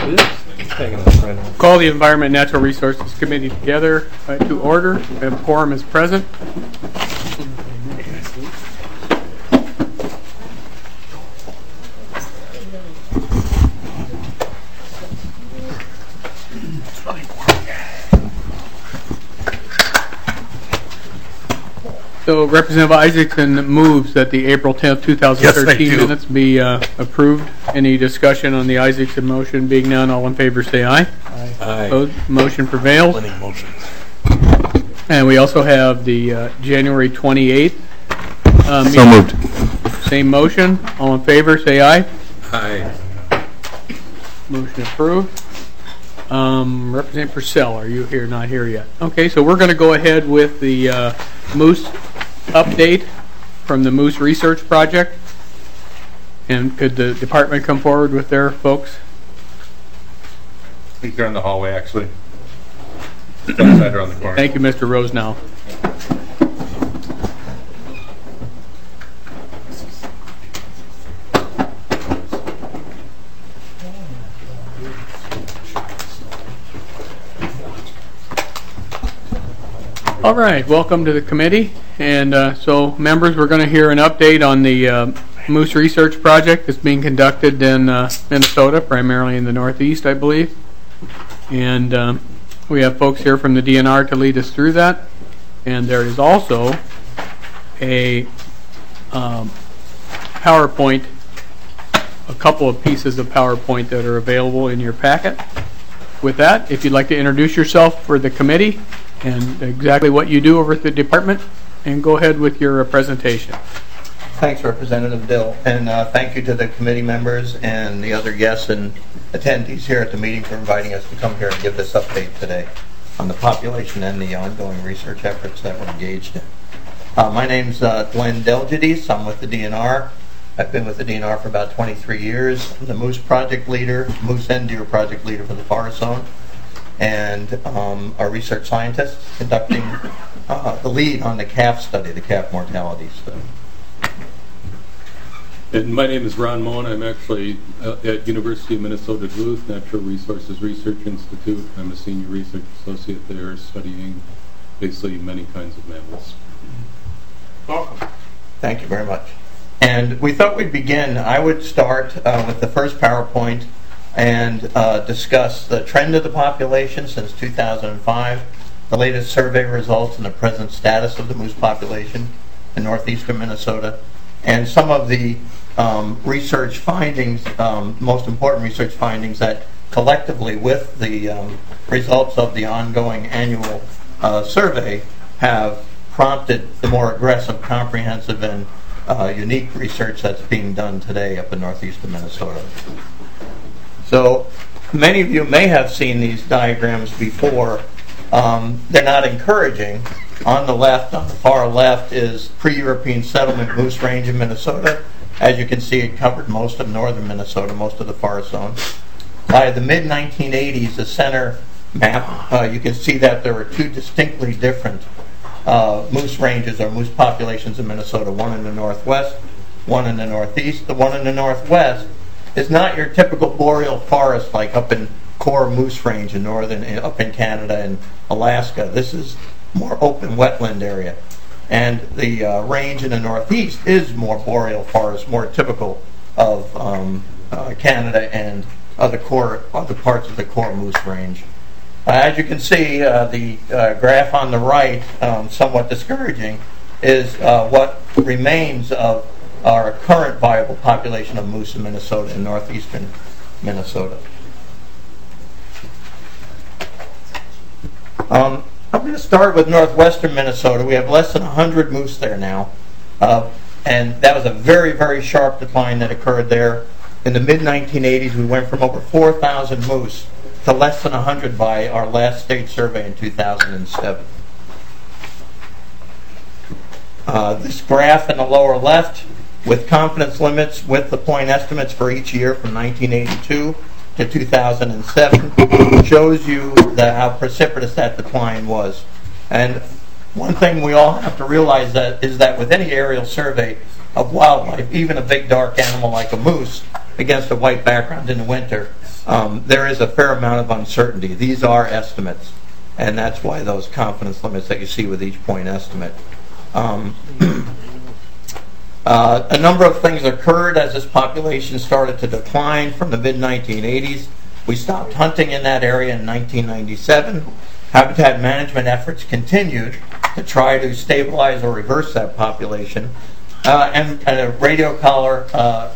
Call the Environment and Natural Resources Committee together to order. And quorum is present. So Representative Isaacson moves that the April 10th, 2013 minutes be approved. Any discussion on the Isaacson motion? Being none, all in favor say aye. Aye. Opposed? Motion prevails. Winning motions. And we also have the January 28th meeting. So moved. Same motion. All in favor say aye. Aye. Motion approved. Representative Purcell, are you here? Not here yet. Okay, so we're going to go ahead with the Moose update from the Moose Research Project. And could the department come forward with their folks? I think they're in the hallway, actually. Just outside around the corner. Thank you, Mr. Rosenau. All right, welcome to the committee. And so, members, we're going to hear an update on the Moose Research Project that's being conducted in Minnesota, primarily in the Northeast, I believe. And we have folks here from the DNR to lead us through that. And there is also a PowerPoint, a couple of pieces of PowerPoint that are available in your packet. With that, if you'd like to introduce yourself for the committee and exactly what you do over at the department, and go ahead with your presentation. Thanks, Representative Dill, and thank you to the committee members and the other guests and attendees here at the meeting for inviting us to come here and give this update today on the population and the ongoing research efforts that we're engaged in. My name's Glenn Delgides. I'm with the DNR. I've been with the DNR for about 23 years. I'm the Moose project leader, Moose and Deer project leader for the Forest Zone, and our research scientist conducting the lead on the calf study, the calf mortality study. And my name is Ron Moen. I'm actually at University of Minnesota Duluth Natural Resources Research Institute. I'm a senior research associate there, studying basically many kinds of mammals. Welcome. Thank you very much. And we thought we'd begin. I would start with the first PowerPoint and discuss the trend of the population since 2005, the latest survey results, and the present status of the moose population in northeastern Minnesota, and some of the research findings, most important research findings that collectively with the results of the ongoing annual survey have prompted the more aggressive, comprehensive, and unique research that's being done today up in northeastern Minnesota. So many of you may have seen these diagrams before. They're not encouraging. On the left, on the far left, is pre-European settlement moose range in Minnesota. As you can see, it covered most of northern Minnesota, most of the forest zone. By the mid-1980s, the center map, you can see that there were two distinctly different moose ranges or moose populations in Minnesota, one in the northwest, one in the northeast. The one in the northwest is not your typical boreal forest like up in core moose range in up in Canada and Alaska. This is more open wetland area. And the range in the northeast is more boreal forest, more typical of Canada and other parts of the core moose range. As you can see, the graph on the right, somewhat discouraging, is what remains of our current viable population of moose in Minnesota, in northeastern Minnesota. I'm going to start with northwestern Minnesota. We have less than 100 moose there now, and that was a very, very sharp decline that occurred there. In the mid-1980s, we went from over 4,000 moose to less than 100 by our last state survey in 2007. This graph in the lower left, with confidence limits with the point estimates for each year from 1982 to 2007, shows you how precipitous that decline was. And one thing we all have to realize is that with any aerial survey of wildlife, even a big dark animal like a moose against a white background in the winter, there is a fair amount of uncertainty. These are estimates, and that's why those confidence limits that you see with each point estimate. A number of things occurred as this population started to decline from the mid-1980s. We stopped hunting in that area in 1997. Habitat management efforts continued to try to stabilize or reverse that population. And a radio collar,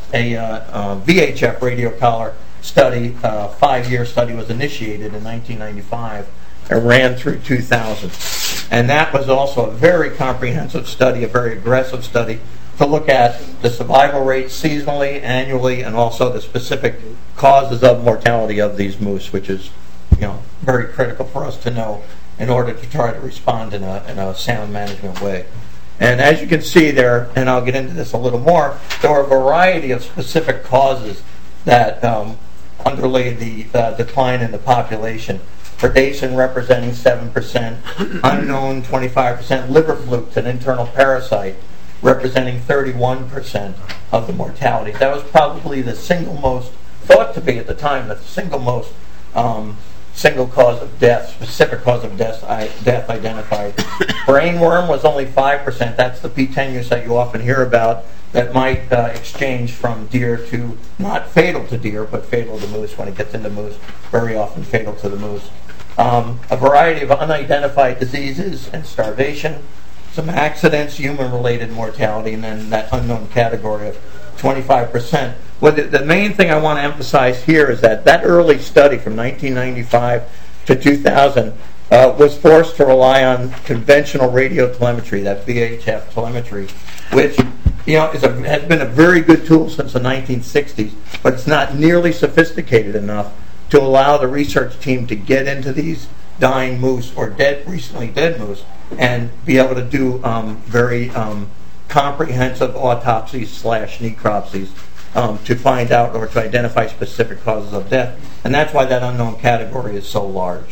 VHF radio collar study, 5-year study, was initiated in 1995 and ran through 2000. And that was also a very comprehensive study, a very aggressive study, to look at the survival rate seasonally, annually, and also the specific causes of mortality of these moose, which is, very critical for us to know in order to try to respond in a sound management way. And as you can see there, and I'll get into this a little more, there were a variety of specific causes that underlay the decline in the population. Predation representing 7%, unknown 25%, liver flukes, an internal parasite, representing 31% of the mortality. That was probably the single most, thought to be at the time, the single most single cause of death, specific cause of death identified. Brainworm was only 5%. That's the P. tenuis that you often hear about that might exchange from deer to, not fatal to deer, but fatal to moose when it gets into moose, very often fatal to the moose. A variety of unidentified diseases and starvation, some accidents, human-related mortality, and then that unknown category of 25%. Well, the main thing I want to emphasize here is that early study from 1995 to 2000 was forced to rely on conventional radio telemetry, that VHF telemetry, which has been a very good tool since the 1960s, but it's not nearly sophisticated enough to allow the research team to get into these dying moose or recently dead moose and be able to do very comprehensive autopsies / necropsies to find out or to identify specific causes of death. And that's why that unknown category is so large.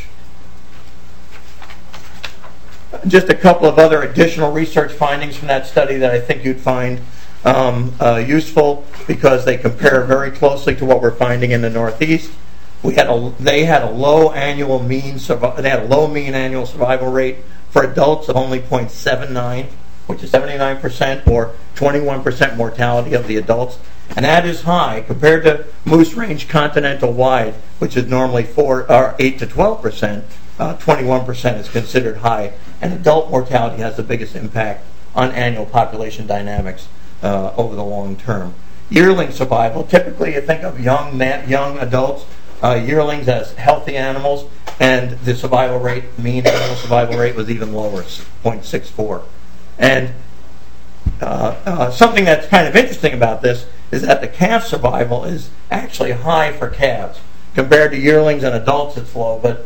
Just a couple of other additional research findings from that study that I think you'd find useful because they compare very closely to what we're finding in the Northeast. They had a low mean annual survival rate for adults of only 0.79, which is 79%, or 21% mortality of the adults. And that is high compared to moose range continental wide, which is normally 8 to 12%. 21% is considered high, and adult mortality has the biggest impact on annual population dynamics over the long term. Yearling survival, typically you think of young adults, yearlings as healthy animals, and the survival rate, mean annual survival rate, was even lower, 0.64. And something that's kind of interesting about this is that the calf survival is actually high for calves. Compared to yearlings and adults, it's low, but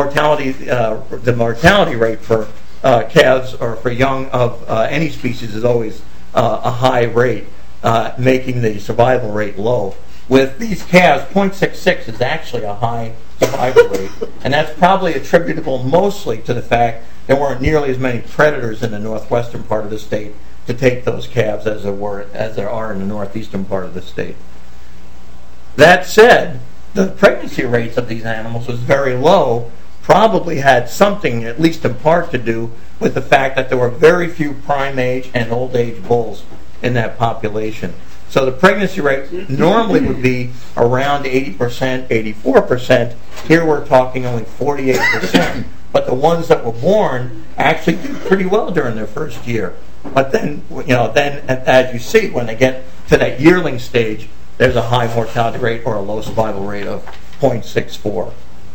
the mortality rate for calves or for young of any species is always a high rate, making the survival rate low. With these calves, 0.66 is actually a high survival rate, and that's probably attributable mostly to the fact there weren't nearly as many predators in the northwestern part of the state to take those calves as there are in the northeastern part of the state. That said, the pregnancy rates of these animals was very low, probably had something, at least in part, to do with the fact that there were very few prime age and old age bulls in that population. So the pregnancy rate normally would be around 80%, 84%. Here we're talking only 48%. But the ones that were born actually did pretty well during their first year. But then, as you see, when they get to that yearling stage, there's a high mortality rate or a low survival rate of 0.64.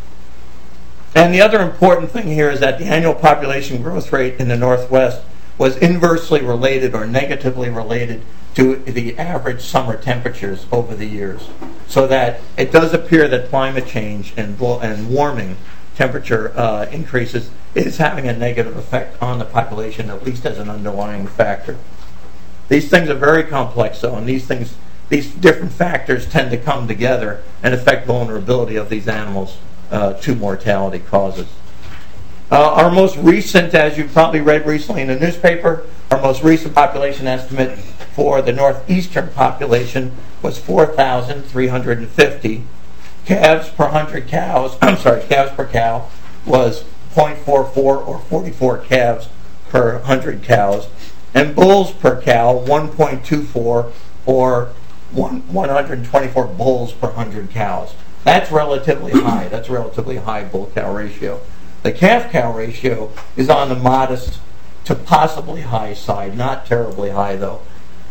And the other important thing here is that the annual population growth rate in the Northwest was inversely related or negatively related to the average summer temperatures over the years. So that it does appear that climate change and warming temperature increases is having a negative effect on the population, at least as an underlying factor. These things are very complex, though, and these different factors tend to come together and affect vulnerability of these animals to mortality causes. Our most recent, as you've probably read recently in the newspaper, our most recent population estimate for the northeastern population was 4,350. calves per 100 cows, calves per cow was 0.44 or 44 calves per 100 cows, and bulls per cow 1.24 or 124 bulls per 100 cows. That's relatively high. That's a relatively high bull-cow ratio. The calf-cow ratio is on the modest to possibly high side, not terribly high though.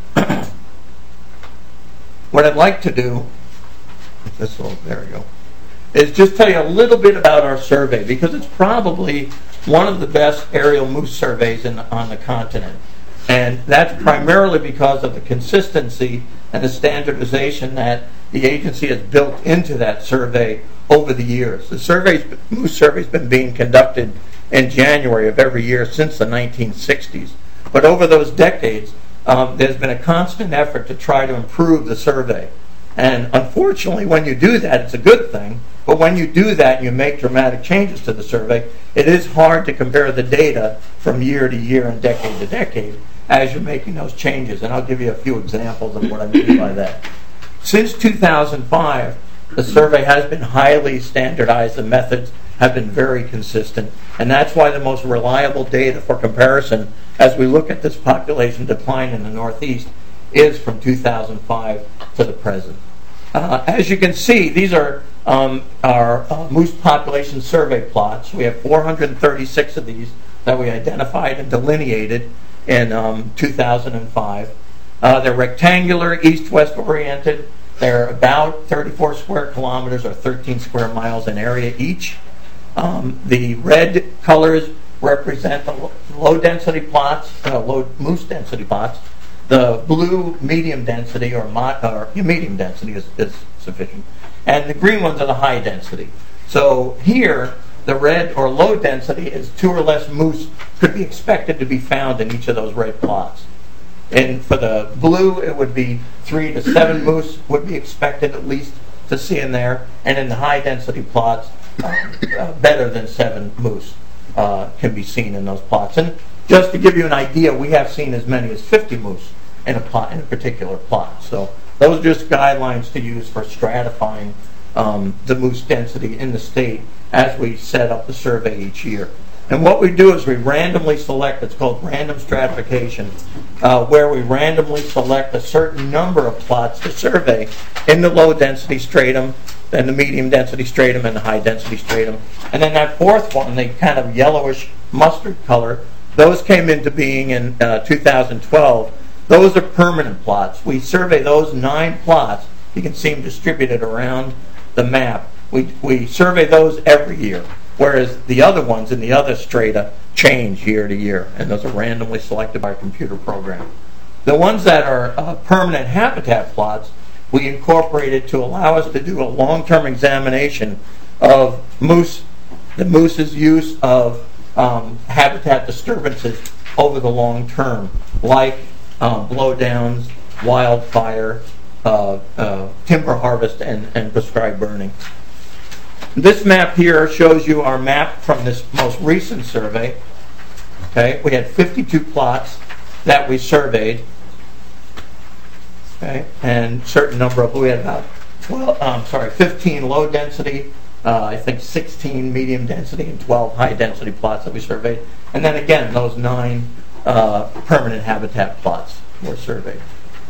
What I'd like to do, there we go, is just tell you a little bit about our survey, because it's probably one of the best aerial moose surveys on the continent. And that's primarily because of the consistency and the standardization that the agency has built into that survey over the years. The moose survey's been being conducted in January of every year since the 1960s. But over those decades, there's been a constant effort to try to improve the survey. And unfortunately, when you do that, it's a good thing. But when you do that and you make dramatic changes to the survey, it is hard to compare the data from year to year and decade to decade as you're making those changes. And I'll give you a few examples of what I mean by that. Since 2005, the survey has been highly standardized. The methods have been very consistent. And that's why the most reliable data for comparison as we look at this population decline in the Northeast is from 2005 to the present. As you can see, these are our moose population survey plots. We have 436 of these that we identified and delineated in 2005. They're rectangular, east-west oriented. They're about 34 square kilometers or 13 square miles in area each. The red colors represent the low-density plots, low moose density plots. The blue medium density or medium density is sufficient. And the green ones are the high density. So here, the red or low density is 2 or less moose could be expected to be found in each of those red plots. And for the blue, it would be 3 to 7 moose would be expected at least to see in there. And in the high density plots, better than 7 moose can be seen in those plots. And just to give you an idea, we have seen as many as 50 moose in a particular plot. So those are just guidelines to use for stratifying the moose density in the state as we set up the survey each year. And what we do is we randomly select, it's called random stratification, where we randomly select a certain number of plots to survey in the low density stratum, then the medium density stratum, and the high density stratum. And then that fourth one, the kind of yellowish mustard color, those came into being in 2012. Those are permanent plots. We survey those 9 plots. You can see them distributed around the map. We survey those every year, whereas the other ones in the other strata change year to year, and those are randomly selected by a computer program. The ones that are permanent habitat plots, we incorporated to allow us to do a long-term examination of the moose's use of habitat disturbances over the long term, like blowdowns, wildfire, timber harvest, and prescribed burning. This map here shows you our map from this most recent survey. Okay, we had 52 plots that we surveyed. Okay, and certain number of, we had about 15 low density, I think 16 medium density, and 12 high density plots that we surveyed. And then again, those 9 permanent habitat plots were surveyed.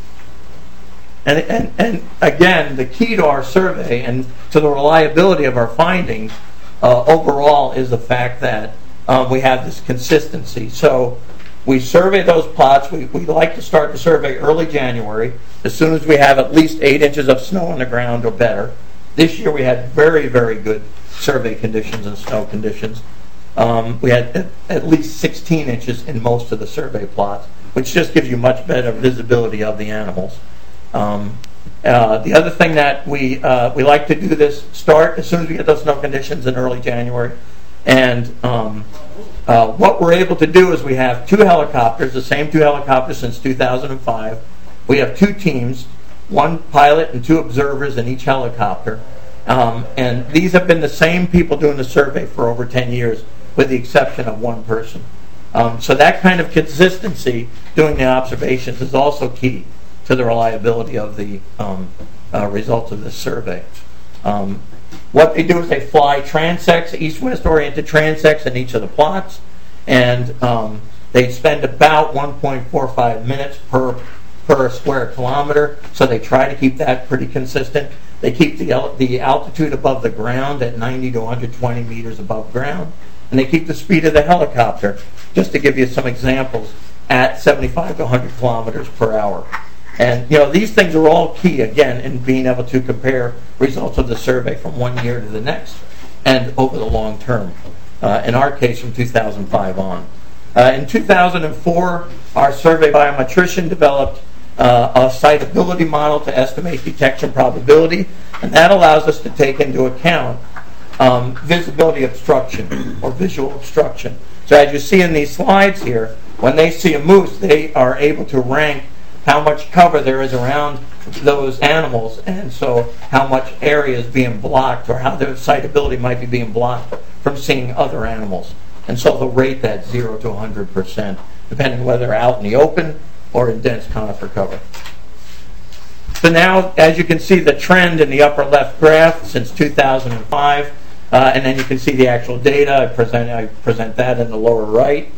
And again, the key to our survey and to the reliability of our findings overall is the fact that we have this consistency. So we survey those plots. We like to start the survey early January, as soon as we have at least 8 inches of snow on the ground or better. This year we had very, very good survey conditions and snow conditions. We had at least 16 inches in most of the survey plots, which just gives you much better visibility of the animals. The other thing that we like to do this start as soon as we get those snow conditions in early January. And what we're able to do is we have 2 helicopters, the same 2 helicopters since 2005. We have 2 teams, 1 pilot and 2 observers in each helicopter. And these have been the same people doing the survey for over 10 years, with the exception of 1 person. So that kind of consistency doing the observations is also key to the reliability of the results of this survey. What they do is they fly transects, east-west oriented transects in each of the plots, and they spend about 1.45 minutes per square kilometer, so they try to keep that pretty consistent. They keep the altitude above the ground at 90 to 120 meters above ground, and they keep the speed of the helicopter, just to give you some examples, at 75 to 100 kilometers per hour. And these things are all key, again, in being able to compare results of the survey from one year to the next and over the long term. In our case, from 2005 on. In 2004, our survey biometrician developed a sitability model to estimate detection probability, and that allows us to take into account visibility obstruction or visual obstruction. So as you see in these slides here, when they see a moose, they are able to rank how much cover there is around those animals, and so how much area is being blocked or how their sitability might be being blocked from seeing other animals. And so they'll rate that 0 to 100%, depending whether they're out in the open or in dense conifer cover. So now, as you can see, the trend in the upper left graph since 2005, and then you can see the actual data. I present that in the lower right.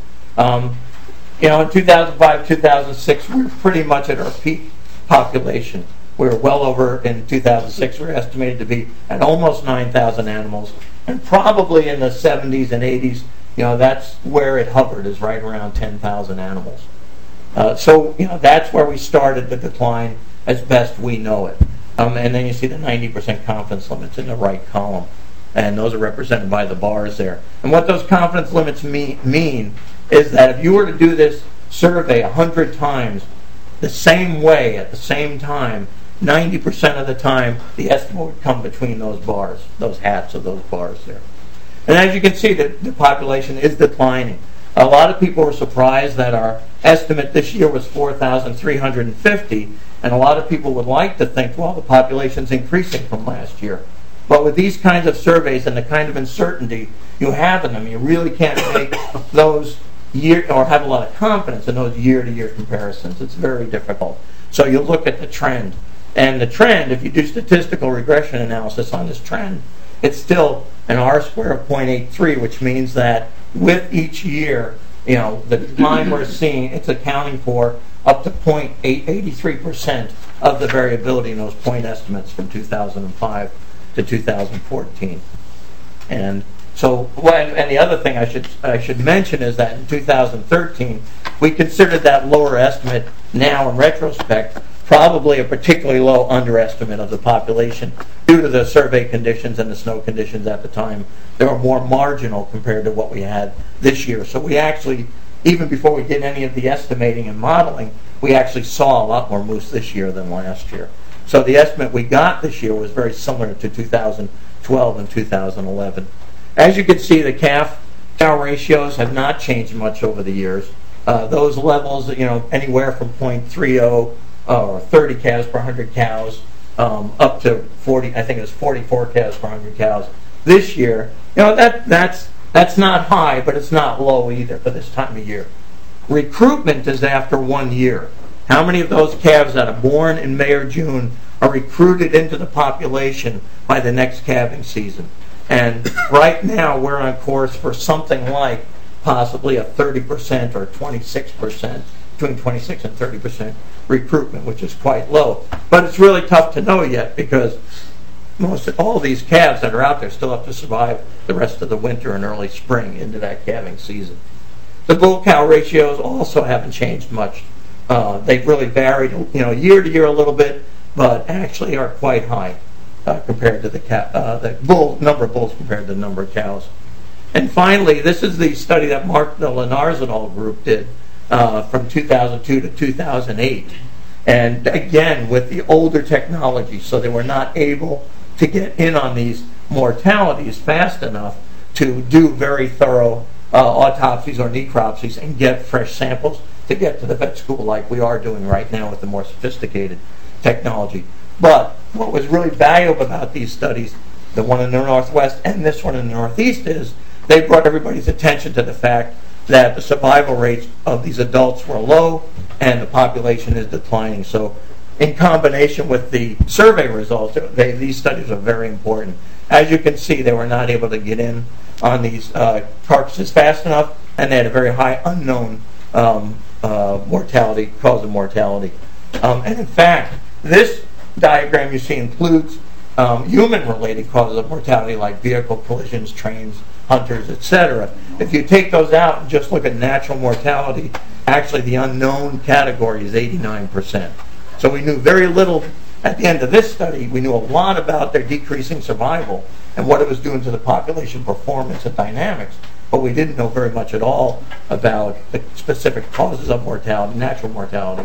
In 2005, 2006, we were pretty much at our peak population. We were well over, in 2006, we were estimated to be at almost 9,000 animals. And probably in the 70s and 80s, that's where it hovered, is right around 10,000 animals. So that's where we started the decline as best we know it. And then you see the 90% confidence limits in the right column. And those are represented by the bars there. And what those confidence limits mean is that if you were to do this survey 100 times the same way at the same time, 90% of the time the estimate would come between those bars, those hats of those bars there. And as you can see, the population is declining. A lot of people were surprised that our estimate this year was 4,350, and a lot of people would like to think, well, the population's increasing from last year. But with these kinds of surveys and the kind of uncertainty you have in them, you really can't make those or have a lot of confidence in those year-to-year comparisons. It's very difficult. So you look at the trend. And the trend, if you do statistical regression analysis on this trend, it's still an R-square of 0.83, which means that with each year, the decline we're seeing, it's accounting for up to 0.83% of the variability in those point estimates from 2005 to 2014. And so, and the other thing I should mention is that in 2013, we considered that lower estimate now in retrospect probably a particularly low underestimate of the population due to the survey conditions and the snow conditions at the time. They were more marginal compared to what we had this year. So we actually, even before we did any of the estimating and modeling, we actually saw a lot more moose this year than last year. So the estimate we got this year was very similar to 2012 and 2011. As you can see, the calf-cow ratios have not changed much over the years. Those levels, anywhere from 0.30 or 30 calves per 100 cows up to 40. I think it was 44 calves per 100 cows this year. That's not high, but it's not low either for this time of year. Recruitment is after 1 year. How many of those calves that are born in May or June are recruited into the population by the next calving season? And right now we're on course for something like possibly a 30% or 26%, between 26 and 30% recruitment, which is quite low. But it's really tough to know yet because all of these calves that are out there still have to survive the rest of the winter and early spring into that calving season. The bull-cow ratios also haven't changed much. They've really varied, year to year a little bit, but actually are quite high compared to the number of bulls compared to the number of cows. And finally, this is the study that Mark the Lenarzinol group did from 2002 to 2008. And again, with the older technology, so they were not able to get in on these mortalities fast enough to do very thorough autopsies or necropsies and get fresh samples to get to the vet school like we are doing right now with the more sophisticated technology. But what was really valuable about these studies, the one in the Northwest and this one in the Northeast, is they brought everybody's attention to the fact that the survival rates of these adults were low and the population is declining. So in combination with the survey results, these studies are very important as you can see, they were not able to get in on these carcasses fast enough, and they had a very high unknown mortality, cause of mortality. And in fact, this diagram you see includes human-related causes of mortality like vehicle collisions, trains, hunters, etc. If you take those out and just look at natural mortality, actually the unknown category is 89%. So we knew very little. At the end of this study, we knew a lot about their decreasing survival and what it was doing to the population performance and dynamics, but we didn't know very much at all about the specific causes of mortality, natural mortality,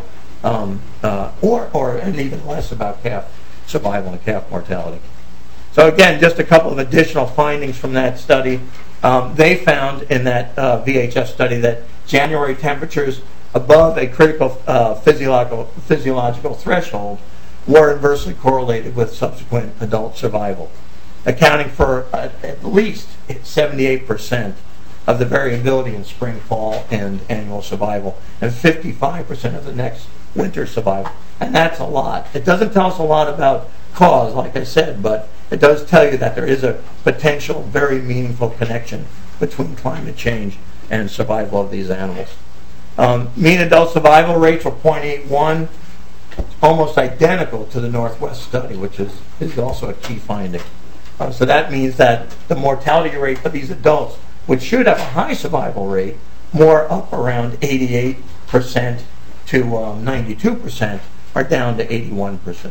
and even less about calf survival and calf mortality. So again, just a couple of additional findings from that study. They found in that VHS study that January temperatures above a critical physiological threshold were inversely correlated with subsequent adult survival, accounting for at least 78% of the variability in spring, fall, and annual survival, and 55% of the next winter survival. And that's a lot. It doesn't tell us a lot about cause, like I said, but it does tell you that there is a potential very meaningful connection between climate change and survival of these animals. Mean adult survival rates were 0.81, almost identical to the Northwest study, which is also a key finding. So that means that the mortality rate for these adults, which should have a high survival rate, more up around 88% to 92%, are down to 81%.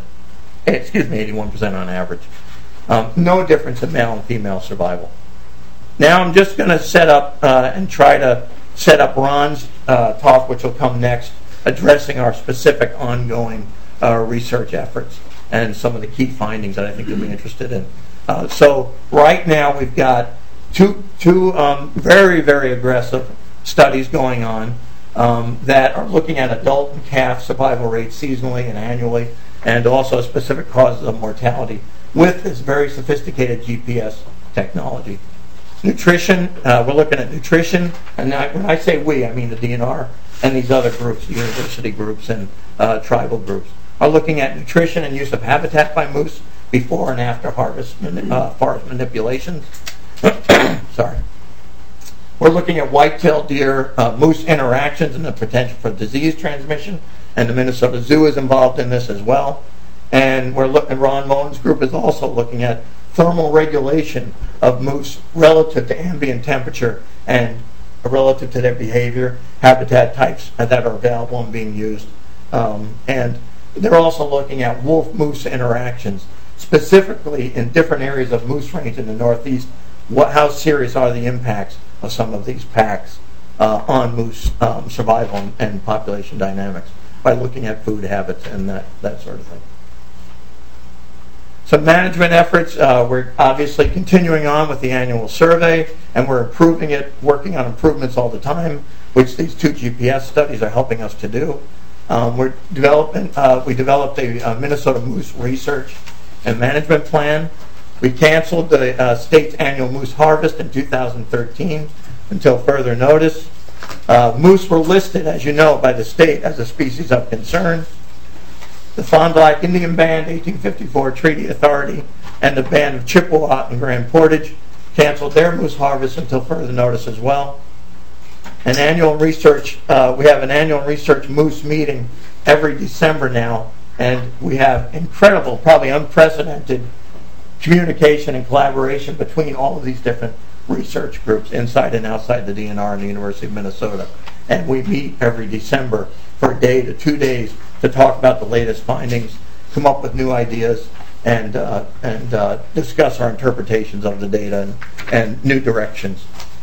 81% on average. No difference in male and female survival. Now I'm just going to set up and try to set up Ron's talk, which will come next, addressing our specific ongoing research efforts and some of the key findings that I think you'll be interested in. So right now we've got two very, very aggressive studies going on that are looking at adult and calf survival rates seasonally and annually, and also specific causes of mortality with this very sophisticated GPS technology. Nutrition, we're looking at nutrition, and when I say we, I mean the DNR and these other groups, university groups and tribal groups, are looking at nutrition and use of habitat by moose before and after harvest forest manipulations. Sorry. We're looking at white-tailed deer moose interactions and the potential for disease transmission, and the Minnesota Zoo is involved in this as well. And Ron Moen's group is also looking at thermal regulation of moose relative to ambient temperature and relative to their behavior, habitat types that are available and being used. And they're also looking at wolf-moose interactions, specifically in different areas of moose range in the Northeast. How serious are the impacts of some of these packs on moose survival and population dynamics by looking at food habits and that sort of thing. Some management efforts, we're obviously continuing on with the annual survey, and we're improving it, working on improvements all the time, which these two GPS studies are helping us to do. We developed a Minnesota Moose Research and Management Plan. We canceled the state's annual moose harvest in 2013 until further notice. Moose were listed, as you know, by the state as a species of concern. The Fond du Lac Indian Band, 1854 Treaty Authority, and the Band of Chippewa and Grand Portage canceled their moose harvest until further notice as well. We have an annual research moose meeting every December now, and we have incredible, probably unprecedented communication and collaboration between all of these different research groups inside and outside the DNR and the University of Minnesota. And we meet every December for a day to 2 days to talk about the latest findings, come up with new ideas, and discuss our interpretations of the data and new directions.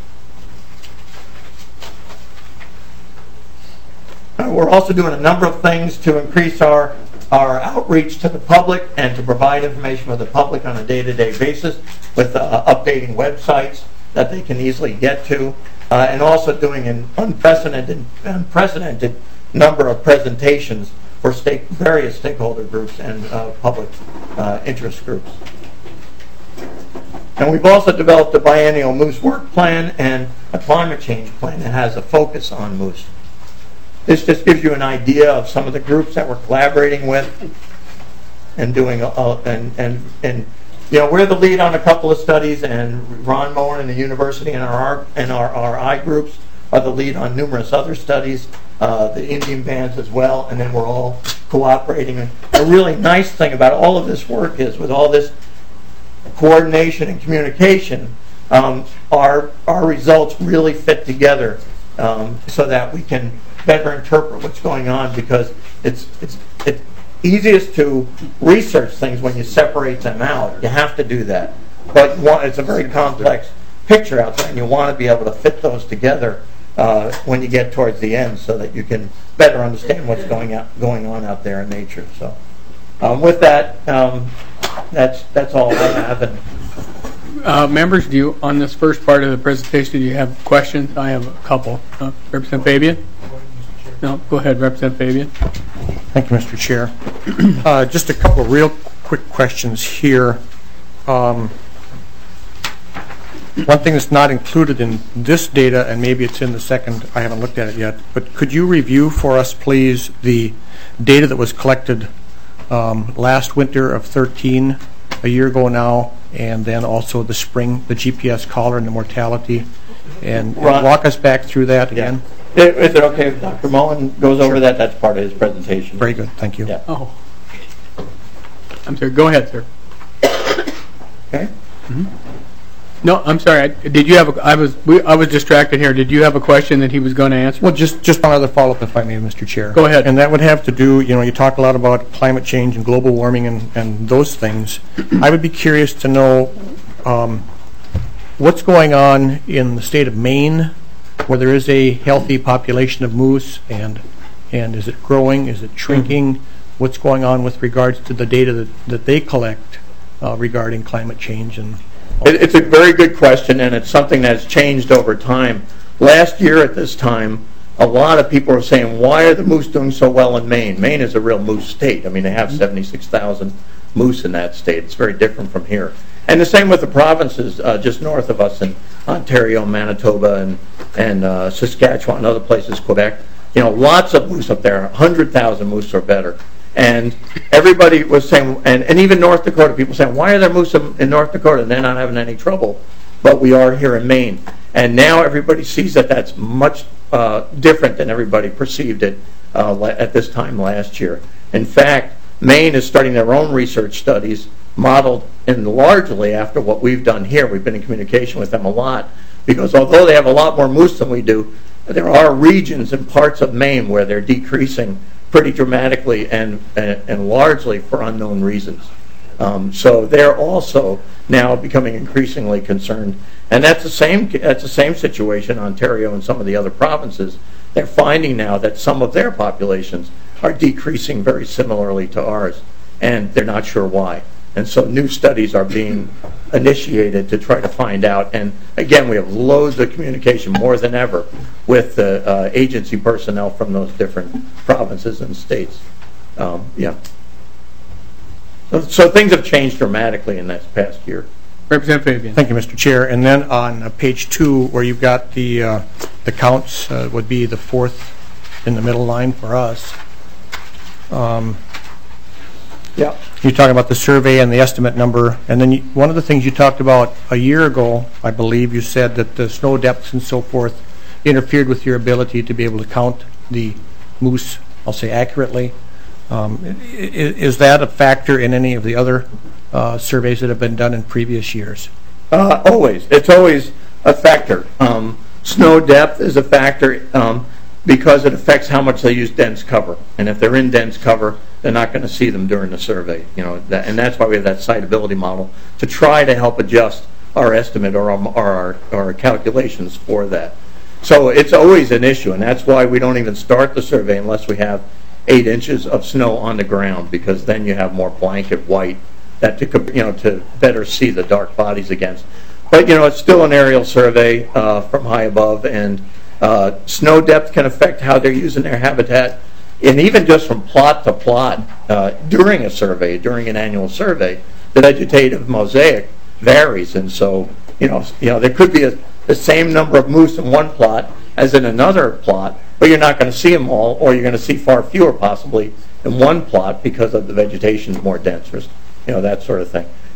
We're also doing a number of things to increase our outreach to the public and to provide information for the public on a day-to-day basis with updating websites that they can easily get to, and also doing an unprecedented number of presentations for various stakeholder groups and public interest groups. And we've also developed a biennial moose work plan and a climate change plan that has a focus on moose. This just gives you an idea of some of the groups that we're collaborating with and doing and we're the lead on a couple of studies, and Ron Moen and the university and our I groups are the lead on numerous other studies, the Indian bands as well, and then we're all cooperating. And a really nice thing about all of this work is, with all this coordination and communication, our results really fit together so that we can better interpret what's going on, because it's easiest to research things when you separate them out. You have to do that. But it's a very complex picture out there, and you want to be able to fit those together when you get towards the end, so that you can better understand what's going on out there in nature. So with that, that's all I have. And members, on this first part of the presentation, do you have questions? I have a couple. Representative Fabian? No, go ahead, Representative Fabian. Thank you, Mr. Chair. Just a couple of real quick questions here. One thing that's not included in this data, and maybe it's in the second, I haven't looked at it yet, but could you review for us, please, the data that was collected last winter of 13, a year ago now, and then also the spring, the GPS collar and the mortality, and walk us back through that again? Yeah. Is it okay if Dr. Mullen goes over that? That's part of his presentation. Very good, thank you. Yeah. Oh, I'm sorry. Go ahead, sir. Okay. Mm-hmm. No, I'm sorry. Did you have? I was distracted here. Did you have a question that he was going to answer? Well, just one other follow-up, if I may, Mr. Chair. Go ahead. And that would have to do, you talk a lot about climate change and global warming and those things. I would be curious to know what's going on in the state of Maine, where there is a healthy population of moose, and is it growing? Is it shrinking? What's going on with regards to the data that they collect regarding climate change? And it's a very good question, and it's something that's changed over time. Last year at this time, a lot of people were saying, why are the moose doing so well in Maine? Maine is a real moose state. I mean, they have 76,000 moose in that state. It's very different from here. And the same with the provinces just north of us in Ontario, Manitoba, and Saskatchewan, and other places, Quebec. Lots of moose up there, 100,000 moose or better. And everybody was saying, and even North Dakota, people saying, why are there moose in North Dakota? And they're not having any trouble. But we are here in Maine. And now everybody sees that that's much different than everybody perceived it at this time last year. In fact, Maine is starting their own research studies modeled and largely after what we've done here. We've been in communication with them a lot, because although they have a lot more moose than we do, there are regions and parts of Maine where they're decreasing pretty dramatically and largely for unknown reasons. So they're also now becoming increasingly concerned, and that's the same situation in Ontario and some of the other provinces. They're finding now that some of their populations are decreasing very similarly to ours, and they're not sure why. And so new studies are being initiated to try to find out. And again, we have loads of communication, more than ever, with the agency personnel from those different provinces and states. Yeah. So things have changed dramatically in this past year. Representative Fabian. Thank you, Mr. Chair. And then on page 2, where you've got the counts, would be the fourth in the middle line for us. Yeah. You're talking about the survey and the estimate number, and then one of the things you talked about a year ago, I believe you said that the snow depths and so forth interfered with your ability to be able to count the moose, I'll say, accurately. Is that a factor in any of the other surveys that have been done in previous years? Always. It's always a factor. Snow depth is a factor because it affects how much they use dense cover. And if they're in dense cover, they're not going to see them during the survey. And that's why we have that siteability model, to try to help adjust our estimate or our calculations for that. So it's always an issue, and that's why we don't even start the survey unless we have 8 inches of snow on the ground, because then you have more blanket white that to better see the dark bodies against. But it's still an aerial survey from high above, and snow depth can affect how they're using their habitat, and even just from plot to plot during a survey, during an annual survey, the vegetative mosaic varies, and so there could be the same number of moose in one plot as in another plot, but you're not going to see them all, or you're going to see far fewer possibly in one plot because of the vegetation is more dense, that sort of thing.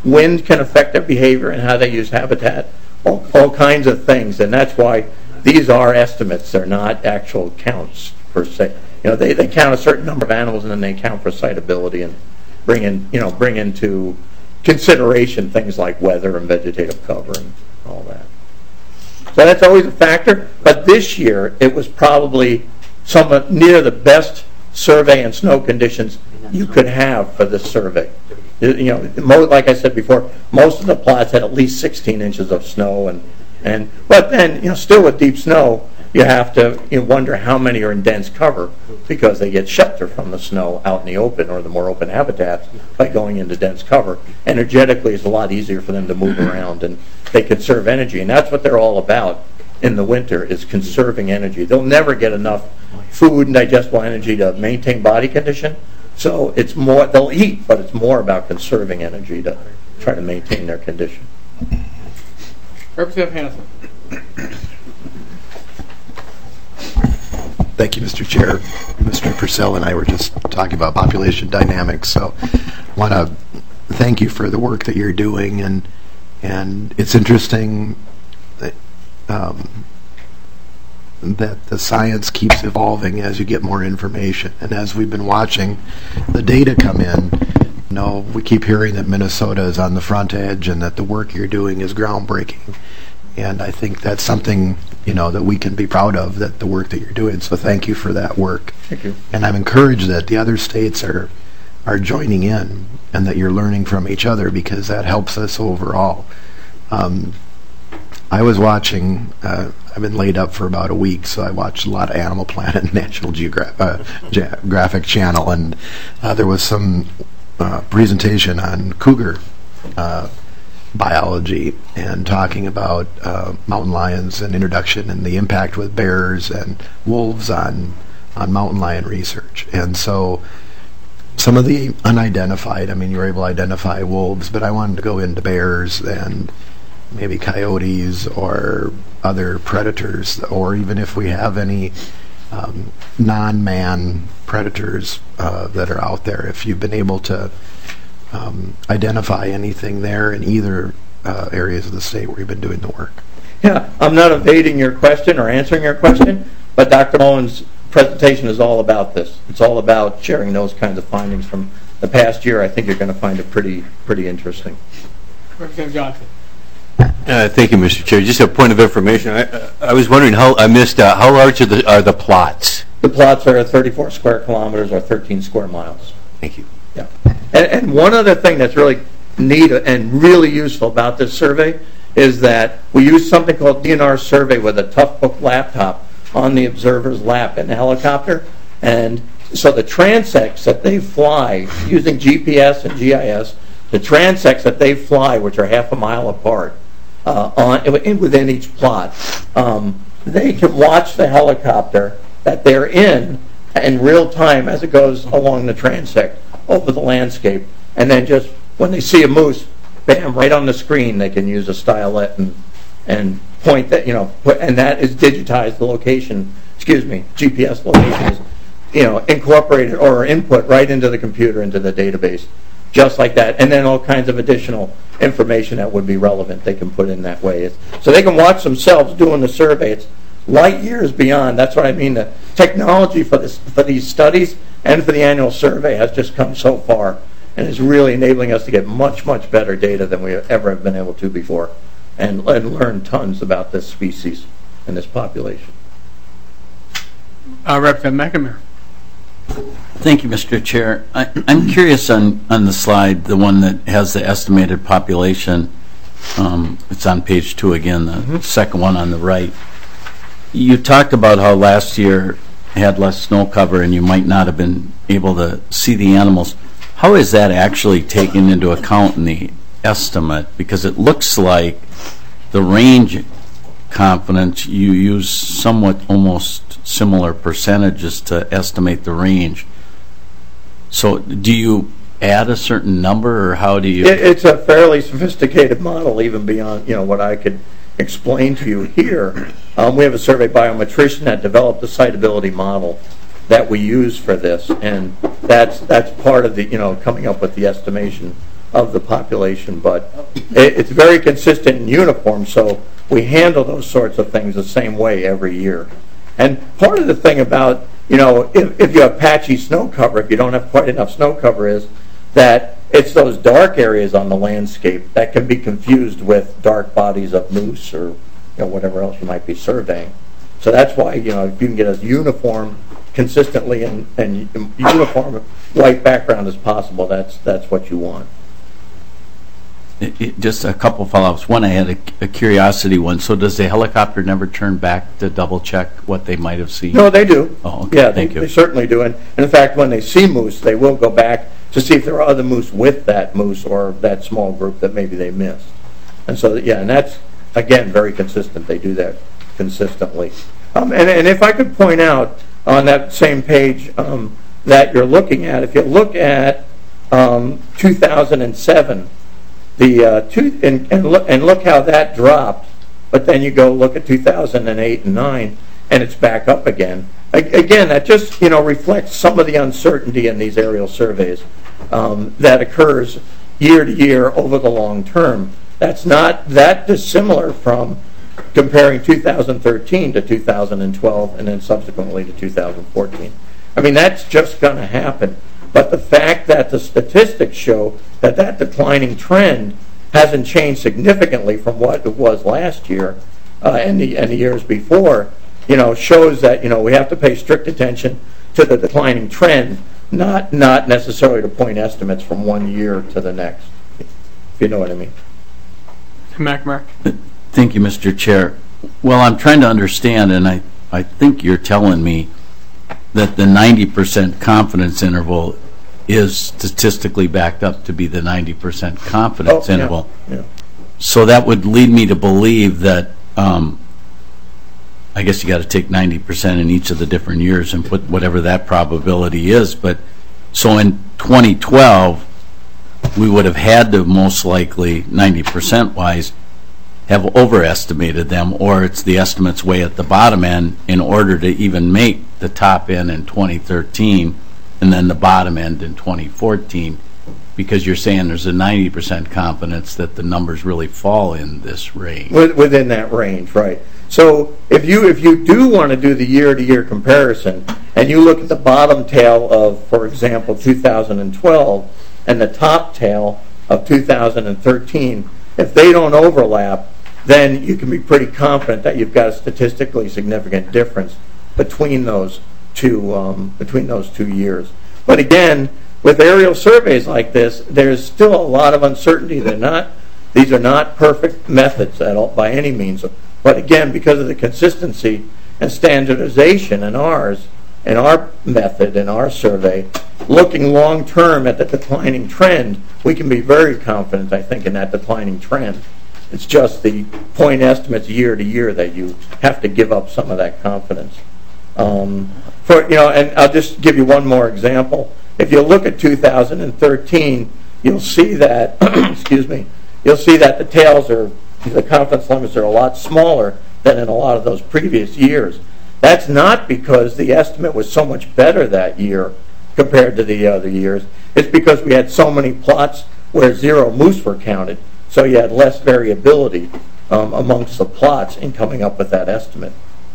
wind can affect their behavior and how they use habitat, all kinds of things. And that's why these are estimates. They're not actual counts per se. They count a certain number of animals and then they count for siteability and bring into consideration things like weather and vegetative cover and all that. So that's always a factor. But this year, it was probably somewhat near the best survey and snow conditions you could have for this survey. Like I said before, most of the plots had at least 16 inches of snow, but then still with deep snow, you have to wonder how many are in dense cover because they get shelter from the snow out in the open or the more open habitats by going into dense cover. Energetically, it's a lot easier for them to move around and they conserve energy, and that's what they're all about in the winter, is conserving energy. They'll never get enough food and digestible energy to maintain body condition, so it's more, they'll eat, but it's more about conserving energy to try to maintain their condition. Representative Hansen. Thank you, Mr. Chair. Mr. Purcell and I were just talking about population dynamics, so I want to thank you for the work that you're doing, and it's interesting that, that the science keeps evolving as you get more information, and as we've been watching the data come in, we keep hearing that Minnesota is on the front edge and that the work you're doing is groundbreaking. And I think that's something, that we can be proud of, that the work that you're doing. So thank you for that work. Thank you. And I'm encouraged that the other states are joining in and that you're learning from each other, because that helps us overall. I was watching, I've been laid up for about a week, so I watched a lot of Animal Planet and National Geographic Channel, and there was some presentation on cougar biology and talking about mountain lions and introduction and the impact with bears and wolves on mountain lion research. And so some of the unidentified, you were able to identify wolves, but I wanted to go into bears and maybe coyotes or other predators, or even if we have any non-man predators that are out there, if you've been able to identify anything there in either areas of the state where you've been doing the work. Yeah, I'm not evading your question or answering your question, but Dr. Mullen's presentation is all about this. It's all about sharing those kinds of findings from the past year. I think you're going to find it pretty interesting. Representative Johnson. Thank you, Mr. Chair. Just a point of information. I was wondering how large are the plots? The plots are 34 square kilometers or 13 square miles. Thank you. Yeah. And one other thing that's really neat and really useful about this survey is that we use something called DNR Survey with a Toughbook laptop on the observer's lap in the helicopter. And so the transects that they fly using GPS and GIS, the transects that they fly, which are half a mile apart, within each plot, they can watch the helicopter that they're in real time as it goes along the transect over the landscape, and then just when they see a moose, bam, right on the screen, they can use a stylet and point that, and that is digitized. The location, GPS location is, incorporated or input right into the computer, into the database, just like that, and then all kinds of additional information that would be relevant they can put in that way. So they can watch themselves doing the survey. It's light years beyond. That's what I mean. The technology for these studies and for the annual survey has just come so far, and is really enabling us to get much, much better data than we ever have been able to before, and learn tons about this species and this population. Representative McNamara. Thank you, Mr. Chair. I'm curious on the slide, the one that has the estimated population. It's on page 2 again, the second one on the right. You talked about how last year had less snow cover and you might not have been able to see the animals. How is that actually taken into account in the estimate? Because it looks like the range confidence, you use somewhat almost similar percentages to estimate the range. So do you add a certain number, or how do you? It's a fairly sophisticated model, even beyond what I could explain to you here. We have a survey biometrician that developed a siteability model that we use for this, and that's part of the coming up with the estimation of the population, but it's very consistent and uniform, so we handle those sorts of things the same way every year. And part of the thing about, if you have patchy snow cover, if you don't have quite enough snow cover, is that it's those dark areas on the landscape that can be confused with dark bodies of moose or whatever else you might be surveying. So that's why, if you can get as uniform, consistently and uniform white background as possible, that's what you want. Just a couple follow-ups. One, I had a curiosity one. So does the helicopter never turn back to double-check what they might have seen? No, they do. Oh, okay. Yeah, Thank you. They certainly do. And in fact, when they see moose, they will go back to see if there are other moose with that moose or that small group that maybe they missed. And so, yeah, and that's, again, very consistent. They do that consistently. And if I could point out on that same page that you're looking at, if you look at 2007, and look how that dropped, but then you go look at 2008 and 9, and it's back up again. Again, that just reflects some of the uncertainty in these aerial surveys that occurs year to year over the long term. That's not that dissimilar from comparing 2013 to 2012 and then subsequently to 2014. I mean, that's just going to happen. But the fact that the statistics show that declining trend hasn't changed significantly from what it was last year and the years before, shows that we have to pay strict attention to the declining trend, not necessarily to point estimates from one year to the next, if you know what I mean. McNamara. Thank you, Mr. Chair. Well, I'm trying to understand, and I think you're telling me that the 90% confidence interval is statistically backed up to be the 90% confidence interval. Yeah. So that would lead me to believe that I guess you got to take 90% in each of the different years and put whatever that probability is. But so in 2012, we would have had to most likely 90% wise have overestimated them, or it's the estimates way at the bottom end in order to even make the top end in 2013 and then the bottom end in 2014, because you're saying there's a 90% confidence that the numbers really fall in this range. Within that range, right. So if you do want to do the year-to-year comparison and you look at the bottom tail of, for example, 2012 and the top tail of 2013, if they don't overlap, then you can be pretty confident that you've got a statistically significant difference between those two years. But again, with aerial surveys like this, there's still a lot of uncertainty. These are not perfect methods at all by any means. But again, because of the consistency and standardization in our method, in our survey, looking long term at the declining trend, we can be very confident, I think, in that declining trend. It's just the point estimates year to year that you have to give up some of that confidence. And I'll just give you one more example. If you look at 2013, you'll see that you'll see that the confidence limits are a lot smaller than in a lot of those previous years. That's not because the estimate was so much better that year compared to the other years. It's because we had so many plots where 0 moose were counted, so you had less variability amongst the plots in coming up with that estimate.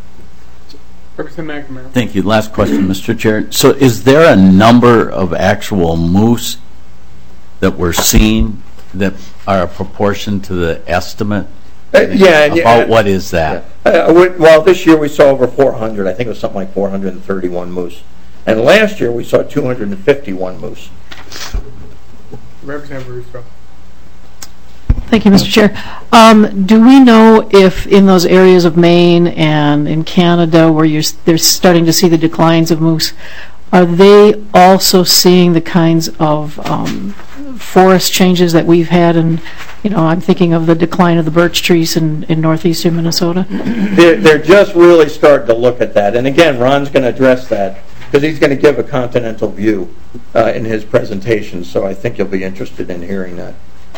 Representative McNamara. Thank you. Last question, Mr. Chair. So is there a number of actual moose that we're seeing that are a proportion to the estimate? What is that? Yeah. Well, this year we saw over 400. I think it was something like 431 moose. And last year we saw 251 moose. Representative Russo. Thank you, Mr. Chair. Do we know if in those areas of Maine and in Canada where they're starting to see the declines of moose, are they also seeing the kinds of forest changes that we've had? And I'm thinking of the decline of the birch trees in northeastern Minnesota. They're just really starting to look at that. And again, Ron's going to address that because he's going to give a continental view in his presentation. So I think you'll be interested in hearing that.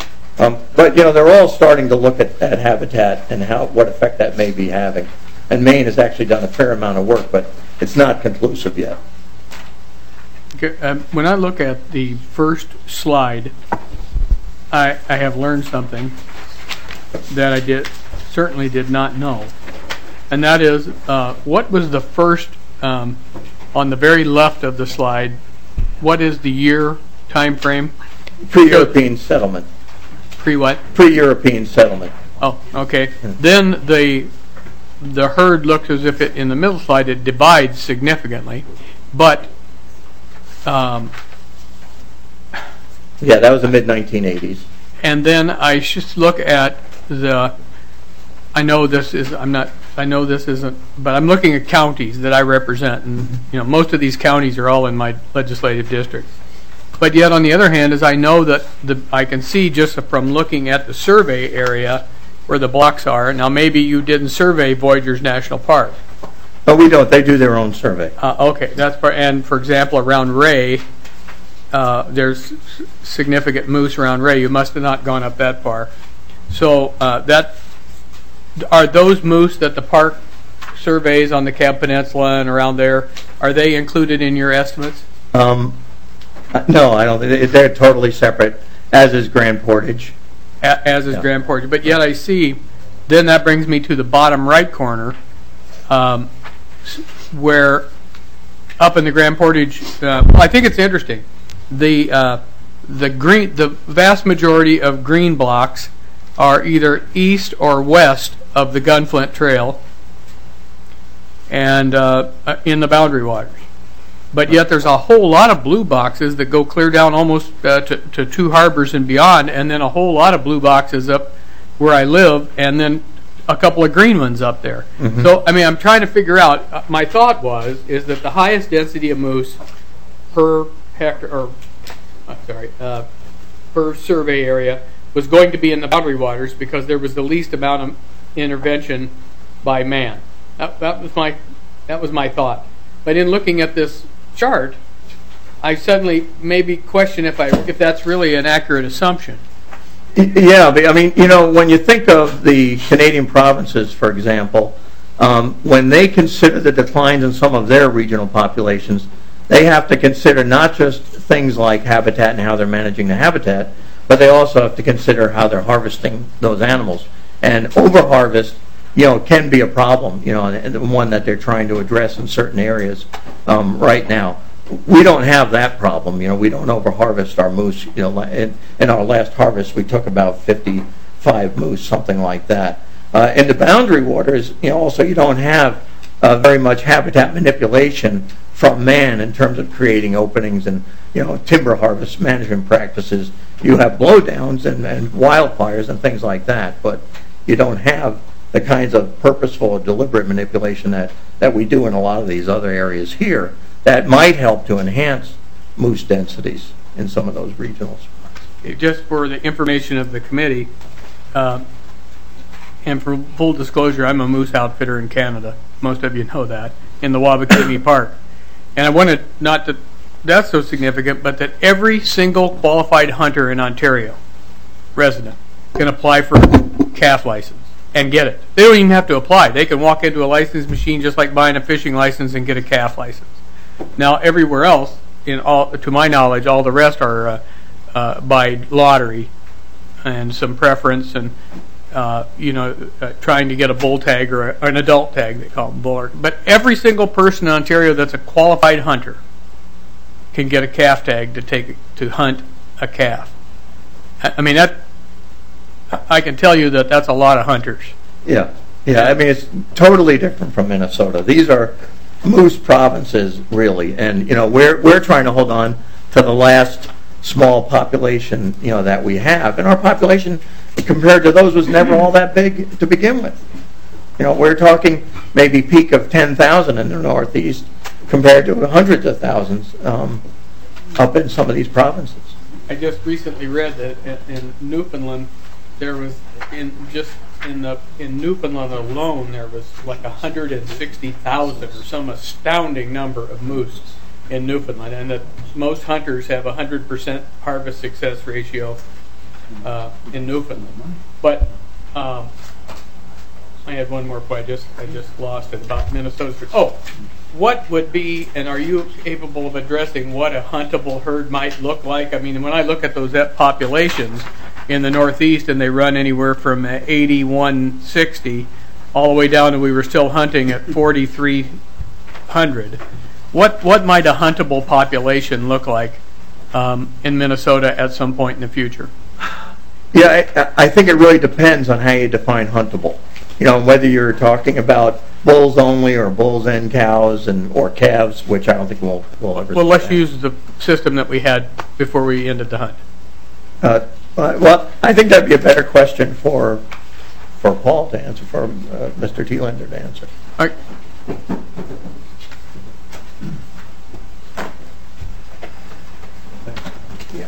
But they're all starting to look at habitat and what effect that may be having. And Maine has actually done a fair amount of work, but it's not conclusive yet. Okay, when I look at the first slide I have learned something that I certainly did not know, and that is what was the first on the very left of the slide? What is the year time frame? Pre-European settlement. Pre what? Pre-European settlement. Oh, okay. Then the herd looks as if in the middle slide it divides significantly, but yeah, that was the mid-1980s. And then I just look at I know this isn't, but I'm looking at counties that I represent, and most of these counties are all in my legislative district. But yet, on the other hand, as I know that I can see just from looking at the survey area where the blocks are. Now, maybe you didn't survey Voyageurs National Park. No, we don't. They do their own survey. Okay, that's and for example, around Ray, there's significant moose around Ray. You must have not gone up that far. So are those moose that the park surveys on the Cab Peninsula and around there, are they included in your estimates? No, I don't think they're totally separate, as is Grand Portage. As is Grand Portage. But yet I see, then that brings me to the bottom right corner, where up in the Grand Portage, I think it's interesting. The vast majority of green blocks are either east or west of the Gunflint Trail and in the Boundary Waters. But yet there's a whole lot of blue boxes that go clear down almost to Two Harbors and beyond, and then a whole lot of blue boxes up where I live, and then a couple of green ones up there. Mm-hmm. So, I mean, I'm trying to figure out, my thought is that the highest density of moose per hectare, per survey area was going to be in the Boundary Waters because there was the least amount of intervention by man. That was my thought. But in looking at this chart, I suddenly maybe question if that's really an accurate assumption. Yeah, but I mean, when you think of the Canadian provinces, for example, when they consider the declines in some of their regional populations, they have to consider not just things like habitat and how they're managing the habitat, but they also have to consider how they're harvesting those animals. And overharvest, can be a problem, and one that they're trying to address in certain areas right now. We don't have that problem. We don't overharvest our moose. In our last harvest, we took about 55 moose, something like that. In the Boundary Waters, also you don't have very much habitat manipulation from man in terms of creating openings and timber harvest management practices. You have blowdowns and wildfires and things like that, but you don't have the kinds of purposeful or deliberate manipulation that we do in a lot of these other areas here that might help to enhance moose densities in some of those regional spots. Just for the information of the committee, and for full disclosure, I'm a moose outfitter in Canada. Most of you know that, in the Wabakimi Park. And I wanted not that that's so significant, but that every single qualified hunter in Ontario, resident, can apply for a calf license and get it. They don't even have to apply. They can walk into a license machine just like buying a fishing license and get a calf license. Now, everywhere else, to my knowledge, all the rest are by lottery and some preference and trying to get a bull tag or an adult tag, they call them bull. But every single person in Ontario that's a qualified hunter can get a calf tag to hunt a calf. I mean, I can tell you that's a lot of hunters. Yeah. I mean, it's totally different from Minnesota. These are moose provinces, really, and we're trying to hold on to the last small population that we have, and our population compared to those was never all that big to begin with. We're talking maybe peak of 10,000 in the Northeast compared to hundreds of thousands up in some of these provinces. I just recently read that in Newfoundland there was in Newfoundland alone there was like 160,000 or some astounding number of moose in Newfoundland, and that most hunters have 100% harvest success ratio in Newfoundland. But I had one more point. I just lost it about Minnesota. Oh, what would be, and are you capable of addressing what a huntable herd might look like? I mean, when I look at those populations, in the Northeast, and they run anywhere from 8160 all the way down to we were still hunting at 4,300. What might a huntable population look like in Minnesota at some point in the future? Yeah, I think it really depends on how you define huntable. You know, whether you're talking about bulls only or bulls and cows or calves, which I don't think we'll ever. Well, let's use the system that we had before we ended the hunt. Well, I think that'd be a better question for Paul to answer, for Mr. Thielander to answer. All right. Yeah.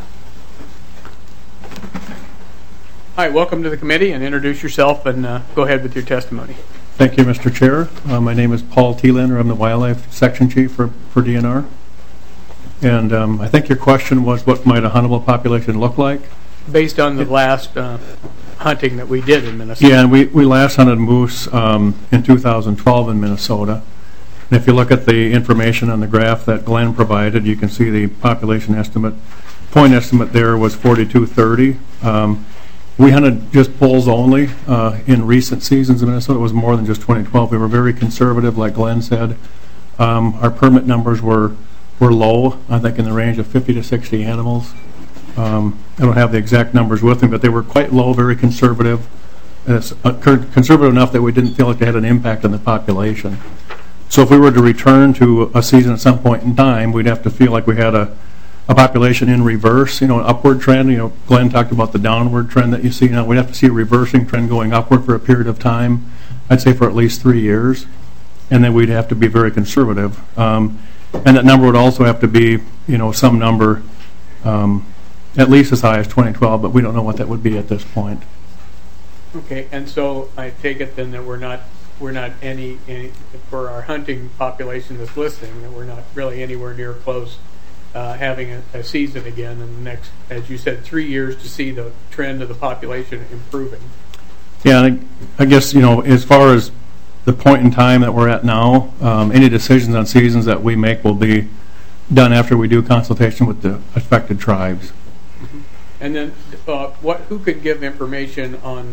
All right, welcome to the committee, and introduce yourself and go ahead with your testimony. Thank you, Mr. Chair. My name is Paul Thielander. I'm the Wildlife Section Chief for DNR. And I think your question was, what might a huntable population look like? Based on the last hunting that we did in Minnesota. Yeah, and we last hunted moose in 2012 in Minnesota. And if you look at the information on the graph that Glenn provided, you can see the population estimate. Point estimate there was 4,230. We hunted just bulls only in recent seasons in Minnesota. It was more than just 2012. We were very conservative, like Glenn said. Our permit numbers were low, I think in the range of 50 to 60 animals. I don't have the exact numbers with me, but they were quite low, very conservative. And it's conservative enough that we didn't feel like they had an impact on the population. So if we were to return to a season at some point in time, we'd have to feel like we had a population in reverse, an upward trend. Glenn talked about the downward trend that you see now. We'd have to see a reversing trend going upward for a period of time, I'd say for at least 3 years. And then we'd have to be very conservative. And that number would also have to be, some number at least as high as 2012, but we don't know what that would be at this point. Okay, and so I take it then that we're not any for our hunting population that's listening, that we're not really anywhere near close having a season again in the next, as you said, 3 years to see the trend of the population improving. Yeah, I guess, as far as the point in time that we're at now, any decisions on seasons that we make will be done after we do consultation with the affected tribes. Mm-hmm. And then who could give information on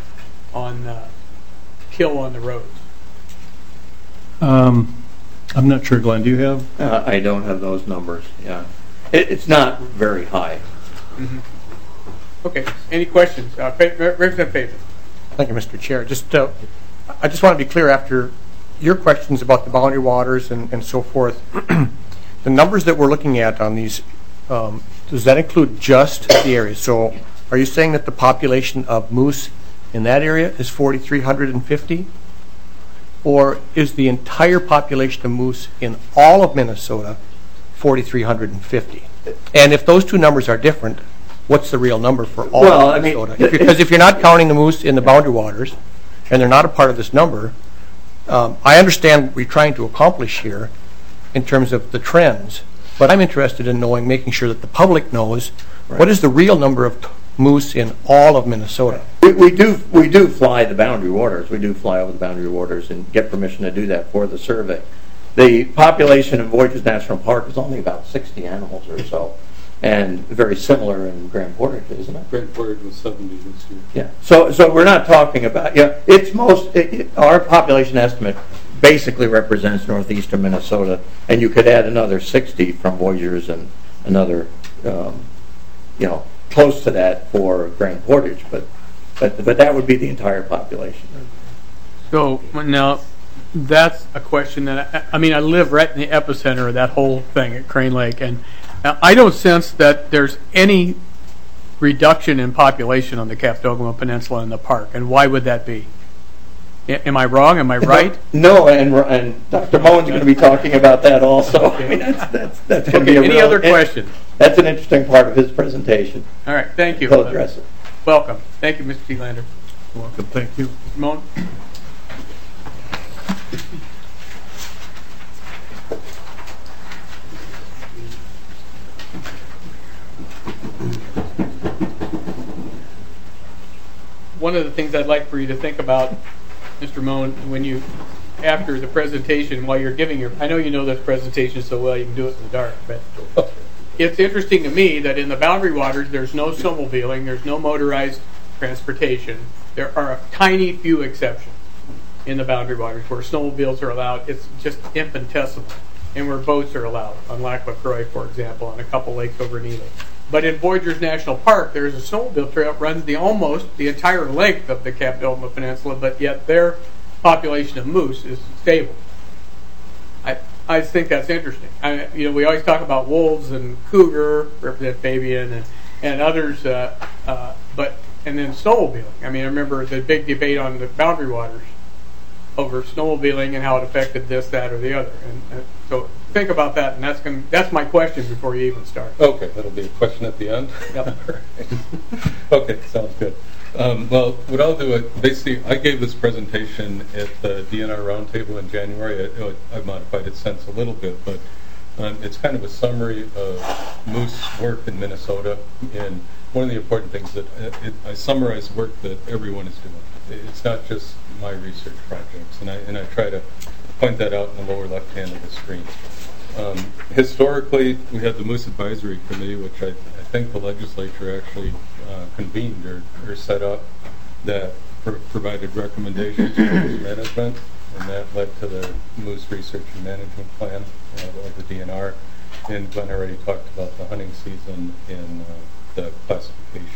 kill on the roads? I'm not sure, Glenn. Do you have? I don't have those numbers. Yeah, it's not very high. Mm-hmm. Okay. Any questions? Representative Pavin. Thank you, Mr. Chair. I just want to be clear after your questions about the boundary waters and so forth. The numbers that we're looking at on these, does that include just the area? So, are you saying that the population of moose in that area is 4,350? Or is the entire population of moose in all of Minnesota 4,350? And if those two numbers are different, what's the real number for all of Minnesota? Because if you're not counting the moose in the boundary waters, and they're not a part of this number, I understand what we're trying to accomplish here in terms of the trends, but I'm interested in making sure that the public knows what is the real number of moose in all of Minnesota. We do fly the boundary waters. We do fly over the boundary waters and get permission to do that for the survey. The population in Voyageurs National Park is only about 60 animals or so, and very similar in Grand Portage, isn't it? Grand Portage was 70 this year. Yeah. So we're not talking about our population estimate basically represents northeastern Minnesota, and you could add another 60 from Voyageurs and another, close to that for Grand Portage, but that would be the entire population. So now, that's a question that I live right in the epicenter of that whole thing at Crane Lake, and I don't sense that there's any reduction in population on the Kaptogama Peninsula in the park, and why would that be? Am I wrong? Am I right? No, and Dr. Moen's going to be talking about that also. Okay. That's going to be any other questions? That's an interesting part of his presentation. All right, thank you. He'll address it. Welcome. Thank you, Mr. Thielander. Welcome. Thank you. Mr. Moen? One of the things I'd like for you to think about, Mr. Moen, after the presentation, while you're giving I know you know this presentation so well you can do it in the dark, but it's interesting to me that in the boundary waters, there's no snowmobiling, there's no motorized transportation. There are a tiny few exceptions in the boundary waters where snowmobiles are allowed. It's just infinitesimal, and where boats are allowed on Lac La Croix, for example, and a couple lakes over in Ely. But in Voyageurs National Park, there's a snowmobile trail that runs almost the entire length of the Capilma Peninsula, but yet their population of moose is stable. I think that's interesting. We always talk about wolves and cougar, represent Fabian, and others, and then snowmobiling. I remember the big debate on the boundary waters over snowmobiling and how it affected this, that, or the other. And so think about that, and that's my question before you even start. Okay, that'll be a question at the end. Yep. Okay, sounds good. Well, what I'll do, basically, I gave this presentation at the DNR Roundtable in January. I've modified it since a little bit, but it's kind of a summary of moose work in Minnesota. And one of the important things that I summarize work that everyone is doing. It's not just my research projects, and I try to point that out in the lower left hand of the screen. Historically, we had the Moose Advisory Committee, which I think the legislature actually convened or set up, that provided recommendations for moose management, and that led to the Moose Research and Management Plan of the DNR. And Glenn already talked about the hunting season and the classification.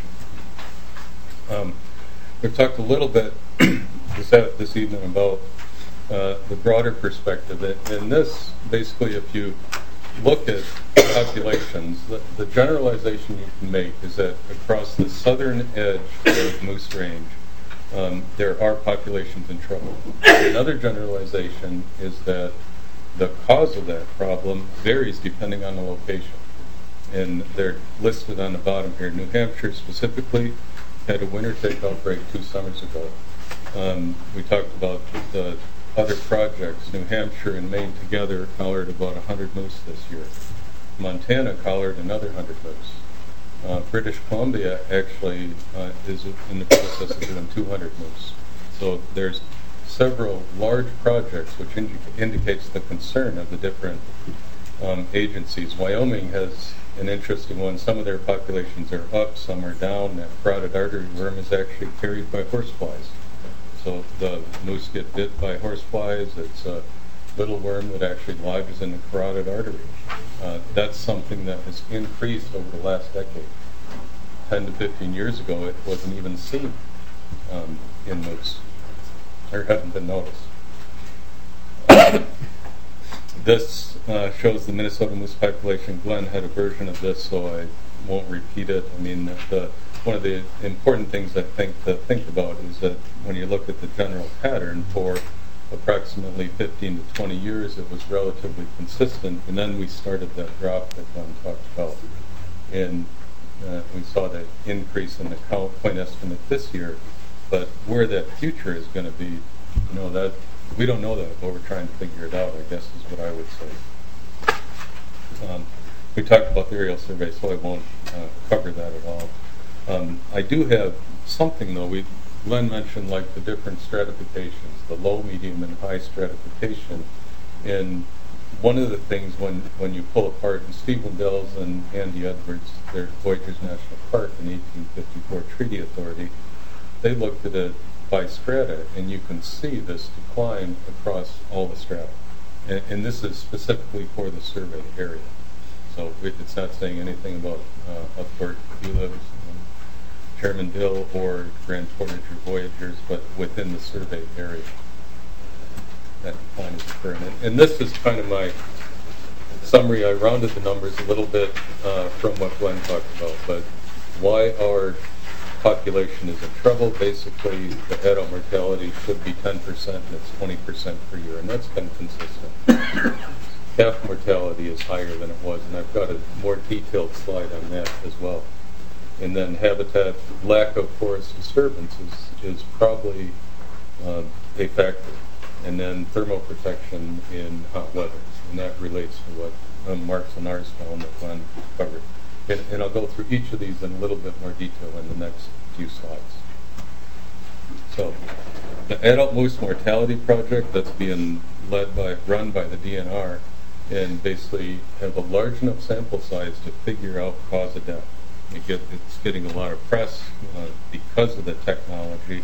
We've talked a little bit this evening about the broader perspective. And this, basically, if you look at populations, the generalization you can make is that across the southern edge of Moose Range, there are populations in trouble. Another generalization is that the cause of that problem varies depending on the location. And they're listed on the bottom here. New Hampshire specifically had a winter tick outbreak 2 summers ago. We talked about the other projects. New Hampshire and Maine together collared about 100 moose this year. Montana collared another 100 moose. British Columbia actually is in the process of doing 200 moose. So there's several large projects, which indicates the concern of the different agencies. Wyoming has an interesting one. Some of their populations are up, some are down. That carotid artery worm is actually carried by horseflies. So the moose get bit by horseflies. It's a little worm that actually lodges in the carotid artery. That's something that has increased over the last decade. 10 to 15 years ago, it wasn't even seen in moose, or hadn't been noticed. This shows the Minnesota moose population. Glenn had a version of this, so I won't repeat it. One of the important things I think to think about is that when you look at the general pattern for approximately 15 to 20 years, it was relatively consistent, and then we started that drop that Glenn talked about. And we saw that increase in the point estimate this year, but where that future is going to be, that we don't know that, but we're trying to figure it out, I guess is what I would say. We talked about the aerial survey, so I won't cover that at all. I do have something, though. Glenn mentioned like the different stratifications, the low, medium, and high stratification. And one of the things when you pull apart, and Steve Wendells and Andy Edwards, their Voyageurs National Park in 1854 Treaty Authority, they looked at it by strata, and you can see this decline across all the strata. And this is specifically for the survey area. So it's not saying anything about Upport, Ulives, Chairman Dill, or Grand Portage or Voyageurs, but within the survey area. That decline is occurring. And this is kind of my summary. I rounded the numbers a little bit from what Glenn talked about, but why our population is in trouble. Basically, the adult mortality should be 10%, and it's 20% per year, and that's been consistent. Calf mortality is higher than it was, and I've got a more detailed slide on that as well. And then habitat, lack of forest disturbance is probably a factor. And then thermal protection in hot weather, and that relates to what Mark Lenars found that Glenn covered. And I'll go through each of these in a little bit more detail in the next few slides. So, the Adult Moose Mortality Project that's being run by the DNR and basically have a large enough sample size to figure out cause of death. It's getting a lot of press because of the technology.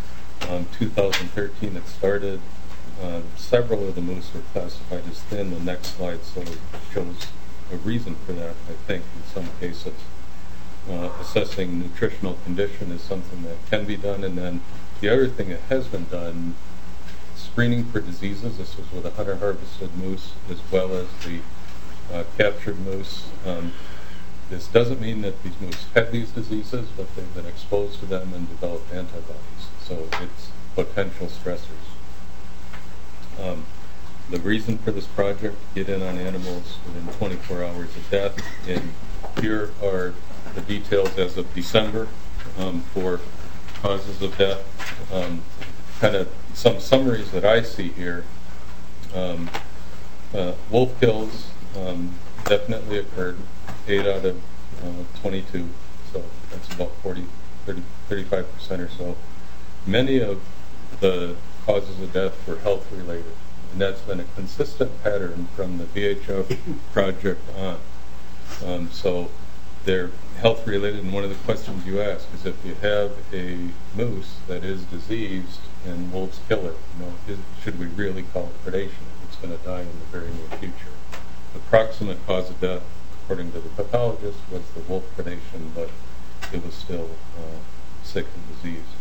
2013 it started. Several of the moose were classified as thin. The next slide sort of shows a reason for that, I think, in some cases. Assessing nutritional condition is something that can be done. And then the other thing that has been done, screening for diseases. This was with a hunter-harvested moose as well as the captured moose. This doesn't mean that these moose have these diseases, but they've been exposed to them and developed antibodies. So it's potential stressors. The reason for this project, get in on animals within 24 hours of death. And here are the details as of December for causes of death. Kind of some summaries that I see here. Wolf kills definitely occurred, 8 out of 22, so that's about 35% or so. Many of the causes of death were health related, and that's been a consistent pattern from the VHF project on. So they're health related, and one of the questions you ask is if you have a moose that is diseased and wolves kill it, should we really call it predation? It's going to die in the very near future. The proximate cause of death, according to the pathologist, was the wolf predation, but it was still sick and diseased.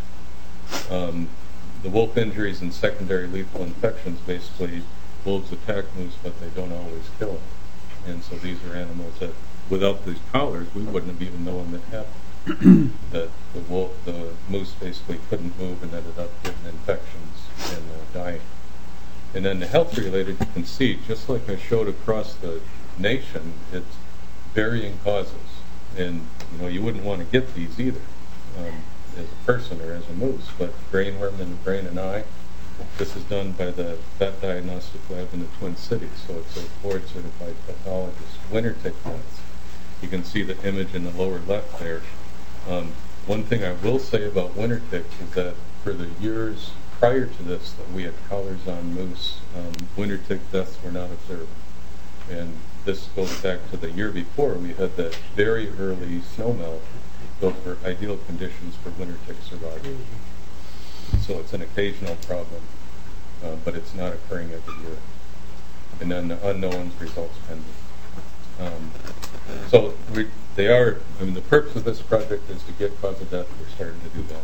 The wolf injuries and secondary lethal infections, basically wolves attack moose, but they don't always kill them. And so these are animals that, without these collars, we wouldn't have even known that happened. That the moose basically couldn't move and ended up getting infections and dying. And then the health related, you can see, just like I showed across the nation, it's varying causes. And you wouldn't want to get these either as a person or as a moose, but brain worm in the brain and eye. This is done by the Vet Diagnostic Lab in the Twin Cities, so it's a board-certified pathologist. Winter tick bites. You can see the image in the lower left there. One thing I will say about winter ticks is that for the years prior to this that we had collars on moose, winter tick deaths were not observed. And this goes back to the year before. We had that very early snowmelt. Those were ideal conditions for winter tick survival. So it's an occasional problem, but it's not occurring every year. And then the unknowns, results pending. So the purpose of this project is to get cause of death. We're starting to do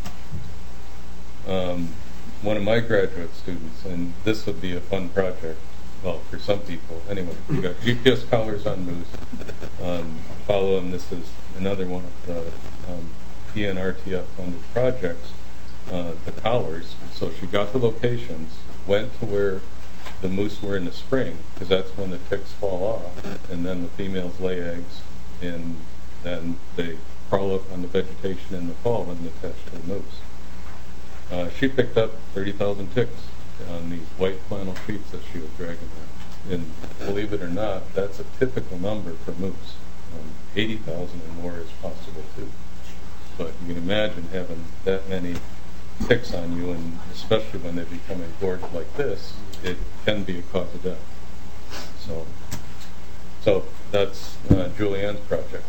that. One of my graduate students, and this would be a fun project, well, for some people. Anyway, we got GPS collars on moose. Follow them. This is another one of the PNRTF funded projects. The collars. So she got the locations, went to where the moose were in the spring, because that's when the ticks fall off, and then the females lay eggs, and then they crawl up on the vegetation in the fall and attach to the moose. She picked up 30,000 ticks on these white flannel sheets that she was dragging around. And believe it or not, that's a typical number for moose. 80,000 or more is possible too. But you can imagine having that many ticks on you, and especially when they become engorged like this, it can be a cause of death. So that's Julianne's project.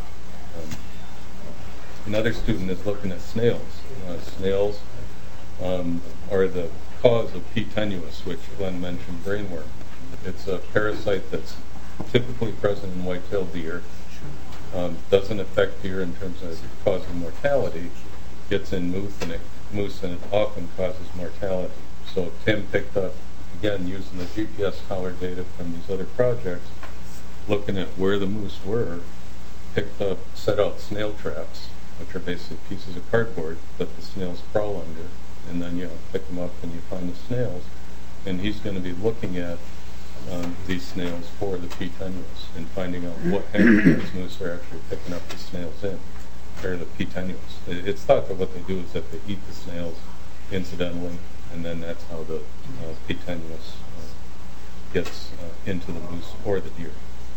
Another student is looking at snails. Snails are the cause of P. tenuis, which Glenn mentioned, brainworm. It's a parasite that's typically present in white-tailed deer. Doesn't affect deer in terms of causing mortality. Gets in moose and it often causes mortality. So Tim picked up, again, using the GPS collar data from these other projects, looking at where the moose were, set out snail traps, which are basically pieces of cardboard that the snails crawl under, and then pick them up and you find the snails. And he's going to be looking at these snails for the P. tenuis and finding out what habitats moose are actually picking up the snails in, or the P. tenuis. It's thought that what they do is that they eat the snails incidentally, and then that's how the P. tenuis gets into the moose or the deer.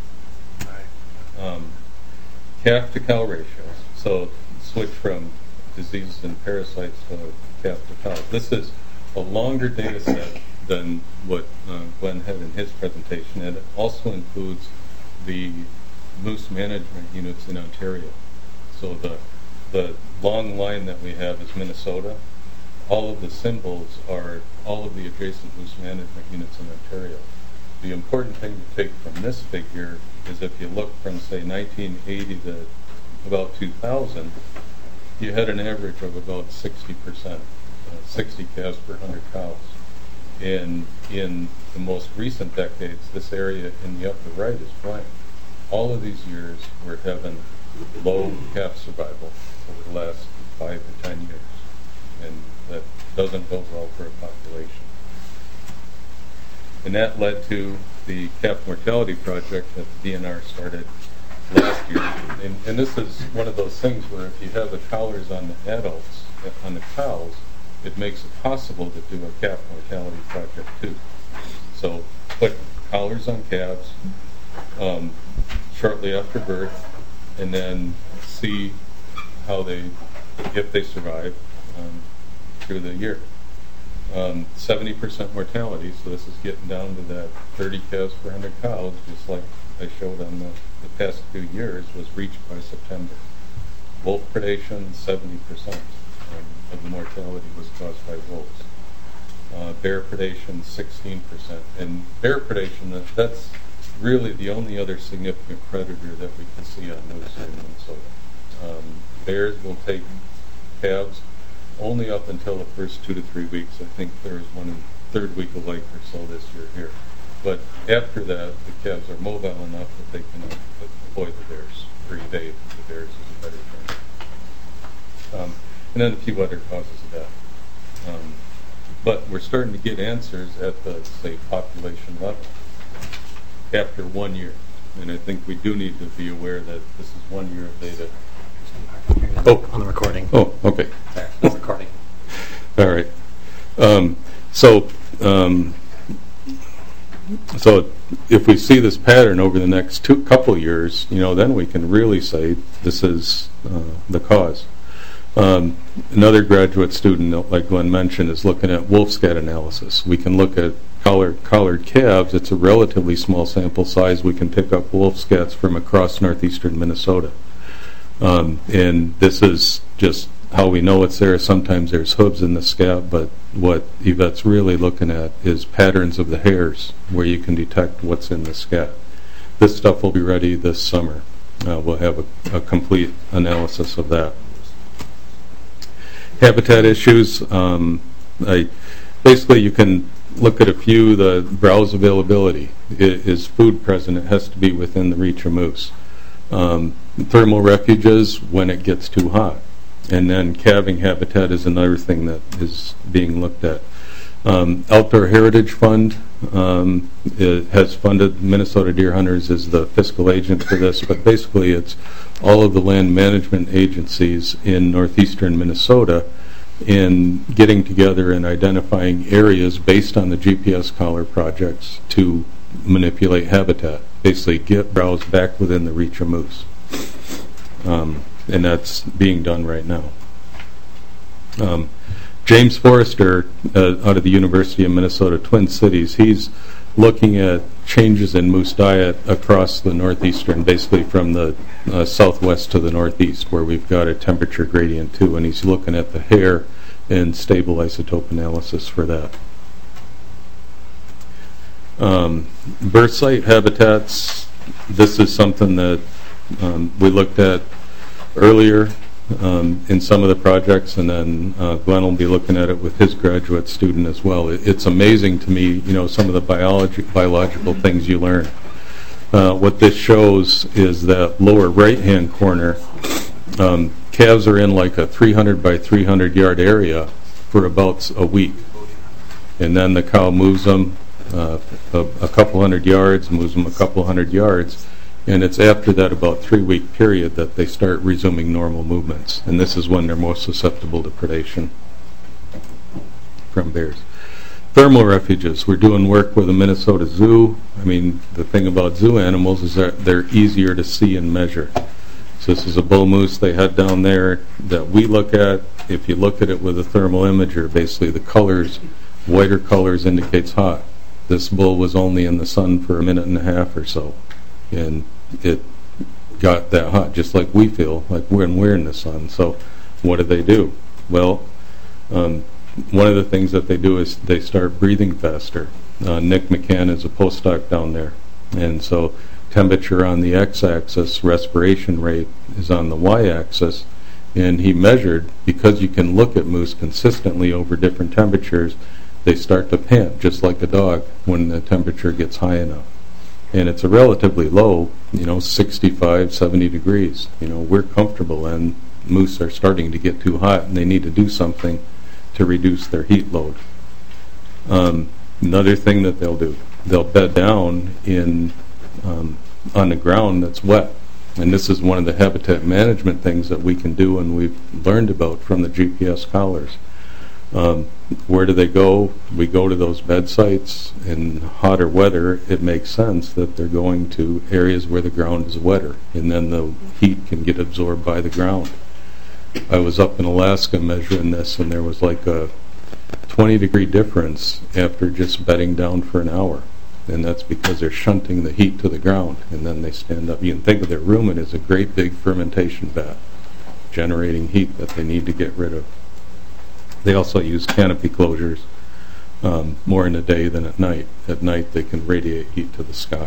Calf to cow ratios. So switch from diseases and parasites to calf to cow. This is a longer data set than what Glenn had in his presentation, and it also includes the moose management units in Ontario. So the long line that we have is Minnesota. All of the symbols are all of the adjacent moose management units in Ontario. The important thing to take from this figure is if you look from, say, 1980 to about 2000, you had an average of about 60%, 60 calves per 100 cows. And in the most recent decades, this area in the upper right is blank. All of these years, we're having low calf survival over the last 5 to 10 years. And that doesn't bode well for a population. And that led to the calf mortality project that the DNR started last year. And this is one of those things where if you have the collars on the adults, on the cows, it makes it possible to do a calf mortality project too. So put collars on calves shortly after birth, and then see how if they survive through the year. 70% mortality, so this is getting down to that 30 calves per 100 cows, just like I showed on the past few years, was reached by September. Wolf predation, 70% of the mortality was caused by wolves. Bear predation, 16%. And bear predation, that's really the only other significant predator that we can see on moose in Minnesota. Bears will take calves only up until the first 2 to 3 weeks. I think there is one in the 3rd week of life or so this year here. But after that, the calves are mobile enough that they can avoid the bears, or evade the bears is a better term. And then a few other causes of that. But we're starting to get answers at the, say, population level after 1 year. And I think we do need to be aware that this is 1 year of data. Oh, on the recording. Oh, okay. There, recording. All right. So if we see this pattern over the next couple years, then we can really say this is the cause. Another graduate student, like Glenn mentioned, is looking at wolf scat analysis. We can look at collared calves. It's a relatively small sample size. We can pick up wolf scats from across northeastern Minnesota. And this is just how we know it's there. Sometimes there's hooves in the scab, but what Yvette's really looking at is patterns of the hairs where you can detect what's in the scab. This stuff will be ready this summer. We'll have a analysis of that. Habitat issues. Basically, you can look at a few. The browse availability. Is food present? It has to be within the reach of moose. Thermal refuges when it gets too hot. And then calving habitat is another thing that is being looked at. Outdoor Heritage Fund has funded Minnesota Deer Hunters as the fiscal agent for this, but basically it's all of the land management agencies in northeastern Minnesota in getting together and identifying areas based on the GPS collar projects to manipulate habitat, basically get browse back within the reach of moose. And that's being done right now. James Forrester out of the University of Minnesota Twin Cities, he's looking at changes in moose diet across the northeastern, basically from the southwest to the northeast, where we've got a temperature gradient too, and he's looking at the hair and stable isotope analysis for that. Birth site habitats, this is something that we looked at earlier in some of the projects, and then Glenn will be looking at it with his graduate student as well. It's amazing to me, some of the biological things you learn. What this shows is that lower right-hand corner, calves are in like a 300 by 300 yard area for about a week, and then the cow moves them a couple hundred yards, moves them a couple hundred yards, and it's after that about 3-week period that they start resuming normal movements, and this is when they're most susceptible to predation from bears. Thermal refuges. We're doing work with the Minnesota Zoo. I mean, the thing about zoo animals is that they're easier to see and measure. So this is a bull moose they had down there that we look at. If you look at it with a thermal imager, basically the colors whiter colors indicates hot. This bull was only in the sun for a minute and a half or so, and it got that hot, just like we feel like when we're in the sun. So what do? Well, one of the things that they do is they start breathing faster. Nick McCann is a postdoc down there, and so temperature on the x-axis, respiration rate is on the y-axis, and he measured, because you can look at moose consistently over different temperatures, they start to pant just like a dog when the temperature gets high enough. And it's a relatively low, 65, 70 degrees. We're comfortable, and moose are starting to get too hot, and they need to do something to reduce their heat load. Another thing that they'll do, they'll bed down on the ground that's wet. And this is one of the habitat management things that we can do and we've learned about from the GPS collars. Where do they go? We go to those bed sites. In hotter weather, it makes sense that they're going to areas where the ground is wetter, and then the heat can get absorbed by the ground. I was up in Alaska measuring this, and there was like a 20-degree difference after just bedding down for an hour. And that's because they're shunting the heat to the ground, and then they stand up. You can think of their rumen as a great big fermentation vat, generating heat that they need to get rid of. They also use canopy closures more in the day than at night. At night, they can radiate heat to the sky.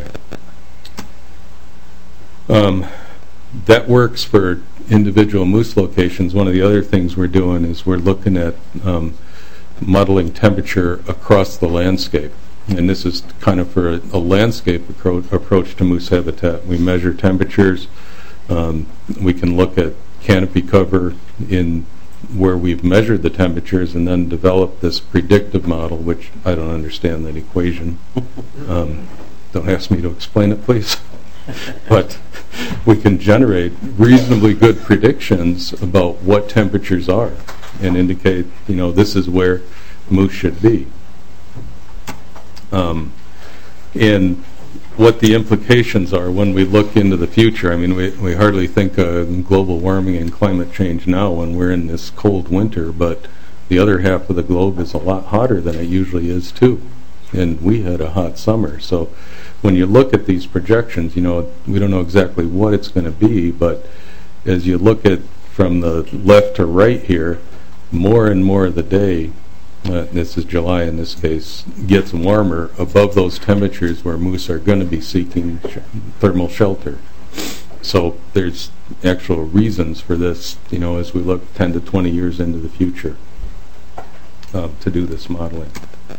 That works for individual moose locations. One of the other things we're doing is we're looking at modeling temperature across the landscape. And this is kind of for a landscape approach to moose habitat. We measure temperatures. We can look at canopy cover in where we've measured the temperatures and then develop this predictive model, which I don't understand that equation. Don't ask me to explain it, please. But we can generate reasonably good predictions about what temperatures are and indicate, this is where moose should be. And what the implications are when we look into the future. I mean, we hardly think of global warming and climate change now when we're in this cold winter, but the other half of the globe is a lot hotter than it usually is too. And we had a hot summer. So when you look at these projections, we don't know exactly what it's going to be, but as you look at from the left to right here, more and more of the day, this is July in this case, gets warmer above those temperatures where moose are going to be seeking thermal shelter. So there's actual reasons for this, as we look 10 to 20 years into the future to do this modeling.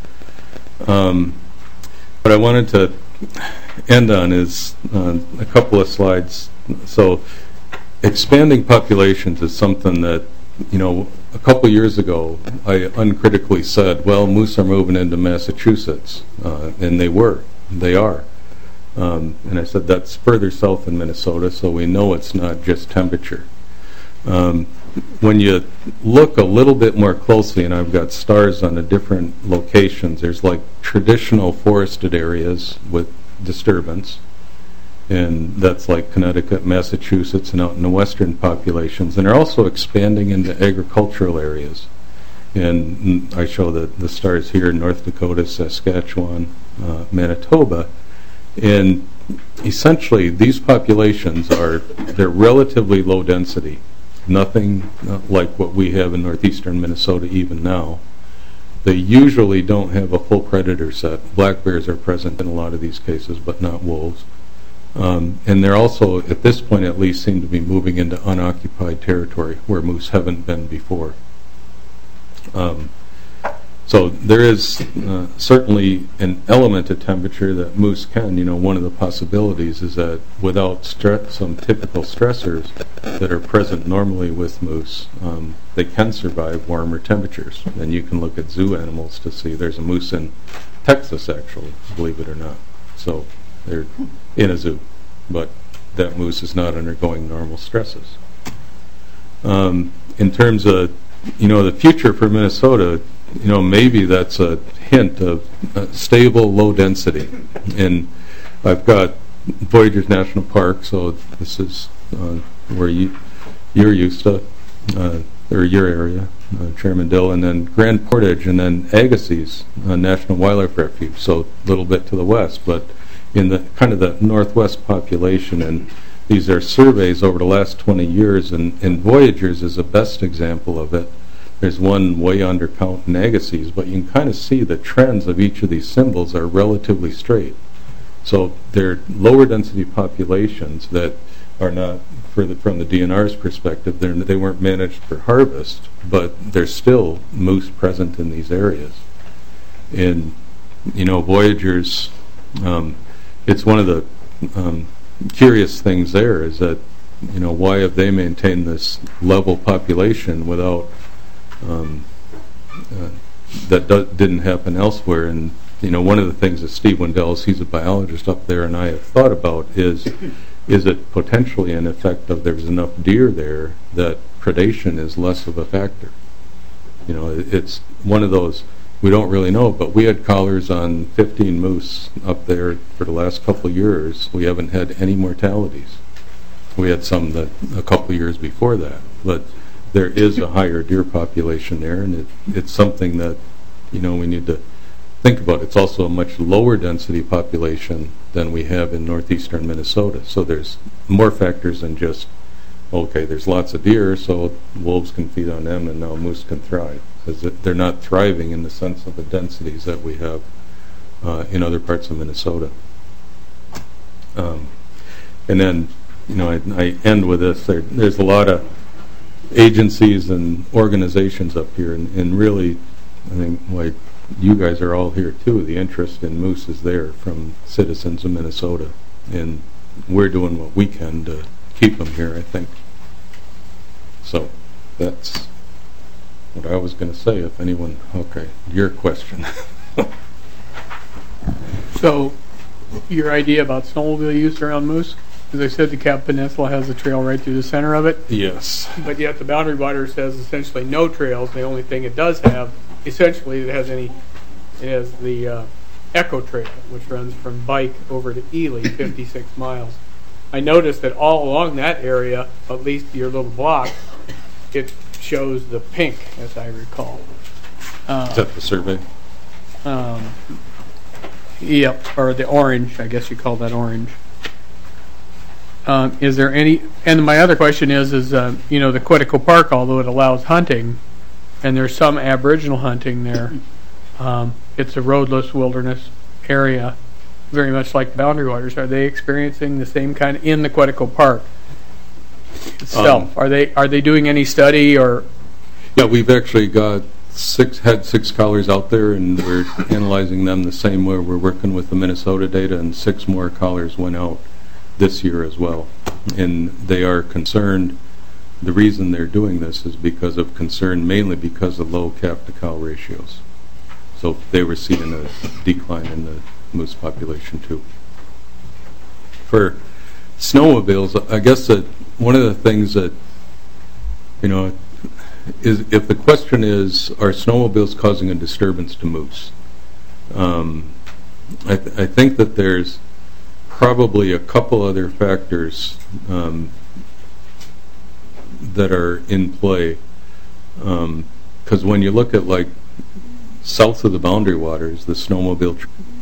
What I wanted to end on is a couple of slides. So expanding populations is something that, a couple years ago, I uncritically said, well, moose are moving into Massachusetts, and they are. And I said that's further south in Minnesota, so we know it's not just temperature. When you look a little bit more closely, and I've got stars on the different locations, there's like traditional forested areas with disturbance, and that's like Connecticut, Massachusetts, and out in the western populations. And they're also expanding into agricultural areas. And I show the stars here, North Dakota, Saskatchewan, Manitoba. And essentially, these populations they're relatively low density. Nothing like what we have in northeastern Minnesota even now. They usually don't have a full predator set. Black bears are present in a lot of these cases, but not wolves. And they're also, at this point at least, seem to be moving into unoccupied territory where moose haven't been before. So there is certainly an element of temperature that moose can. One of the possibilities is that without some typical stressors that are present normally with moose, they can survive warmer temperatures. And you can look at zoo animals to see. There's a moose in Texas, actually, believe it or not. So they're in a zoo, but that moose is not undergoing normal stresses. In terms of, the future for Minnesota, maybe that's a hint of stable, low density. And I've got Voyageurs National Park, so this is where you're used to, or your area. Chairman Dill, and then Grand Portage, and then Agassiz National Wildlife Refuge, so a little bit to the west, but in the kind of the northwest population. And these are surveys over the last 20 years, and Voyagers is the best example of it. There's one way under count in Agassiz, but you can kind of see the trends of each of these symbols are relatively straight. So they're lower density populations that are not, from the DNR's perspective, they weren't managed for harvest, but there's still moose present in these areas. And, Voyagers, it's one of the curious things there is that, why have they maintained this level population without, didn't happen elsewhere. And, one of the things that Steve Wendells, he's a biologist up there, and I have thought about is it potentially an effect of there's enough deer there that predation is less of a factor? It's one of those, we don't really know, but we had collars on 15 moose up there for the last couple of years. We haven't had any mortalities. We had some a couple of years before that, but there is a higher deer population there, and it's something that we need to think about. It's also a much lower density population than we have in northeastern Minnesota. So there's more factors than just, okay, there's lots of deer, so wolves can feed on them and now moose can thrive. Because they're not thriving in the sense of the densities that we have in other parts of Minnesota. And then, I end with this. There's a lot of agencies and organizations up here, and really, I think, like, you guys are all here too. The interest in moose is there from citizens of Minnesota, and we're doing what we can to keep them here, I think. So that's what I was going to say. If anyone, okay, your question. So your idea about snowmobile use around moose? As I said, the Cap Peninsula has a trail right through the center of it. Yes. But yet the Boundary Waters has essentially no trails. The only thing it does have, essentially, it has the Echo Trail, which runs from Bike over to Ely, 56 miles. I noticed that all along that area, at least your little block, it shows the pink, as I recall. Is that the survey? Yep, or the orange. I guess you call that orange. Is there any? And my other question is the Quetico Park, although it allows hunting, and there's some Aboriginal hunting there, it's a roadless wilderness area, very much like Boundary Waters. Are they experiencing the same kind in the Quetico Park itself? Are they doing any study or? Yeah, we've actually got had six collars out there, and we're analyzing them the same way. We're working with the Minnesota data, and 6 more collars went out this year as well. And they are concerned. The reason they're doing this is because of concern, mainly because of low calf-to-cow ratios. So they were seeing a decline in the moose population too. For snowmobiles, I guess that one of the things that, is if the question is, are snowmobiles causing a disturbance to moose? I think that there's probably a couple other factors that are in play, because when you look at, like, south of the Boundary Waters, the snowmobile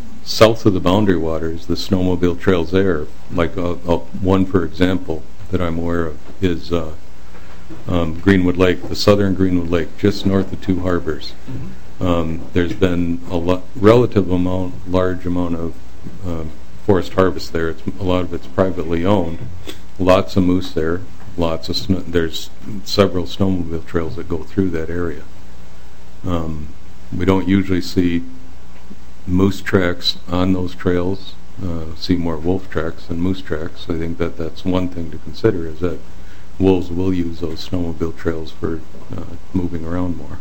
trails there, like one, for example, that I'm aware of is Greenwood Lake, the southern Greenwood Lake, just north of Two Harbors. There's been a large amount of forest harvest there. A lot of it's privately owned. Lots of moose there. Lots of there's several snowmobile trails that go through that area. We don't usually see moose tracks on those trails. See more wolf tracks than moose tracks. I think that's one thing to consider, is that wolves will use those snowmobile trails for moving around more.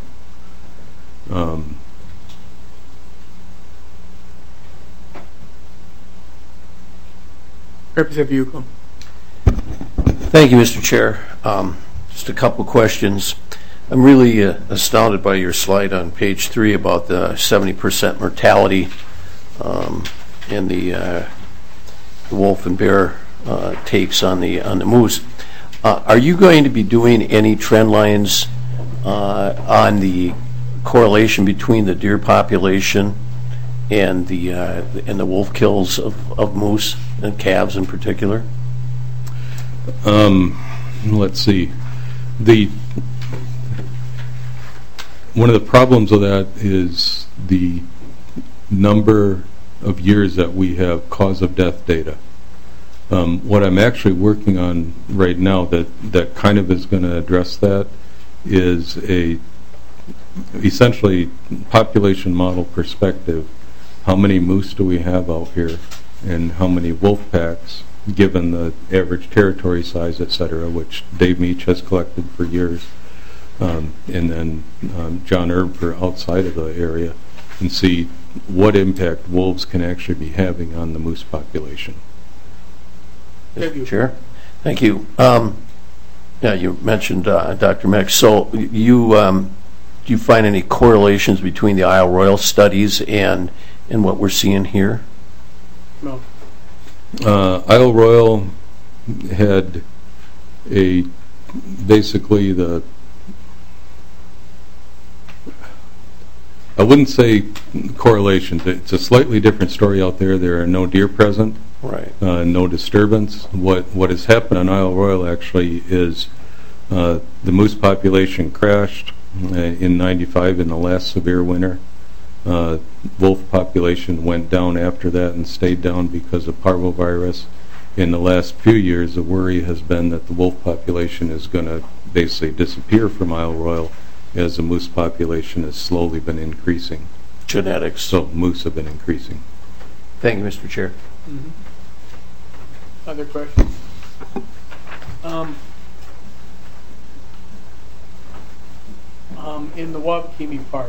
Representative Yukon. Thank you, Mr. Chair. Just a couple questions. I'm really astounded by your slide on page 3 about the 70% mortality in the wolf and bear takes on the moose. Are you going to be doing any trend lines on the correlation between the deer population and the wolf kills of moose and calves in particular? Let's see. One of the problems with that is the number of years that we have cause of death data. What I'm actually working on right now that kind of is going to address that is essentially population model perspective. How many moose do we have out here, and how many wolf packs, given the average territory size, et cetera, which Dave Meach has collected for years, and then John Erb for outside of the area, and see what impact wolves can actually be having on the moose population. Mr. Chair, thank you. Yeah, you mentioned Dr. Meck. So do you find any correlations between the Isle Royale studies and what we're seeing here? No. Isle Royale had basically I wouldn't say correlations. It's a slightly different story out there. There are no deer present. Right. No disturbance. What has happened on Isle Royale actually is the moose population crashed in '95 in the last severe winter. Wolf population went down after that and stayed down because of parvovirus. In the last few years, the worry has been that the wolf population is going to basically disappear from Isle Royale as the moose population has slowly been increasing. Genetics. So moose have been increasing. Thank you, Mr. Chair. Mm-hmm. Other questions? In the Wabakimi Park,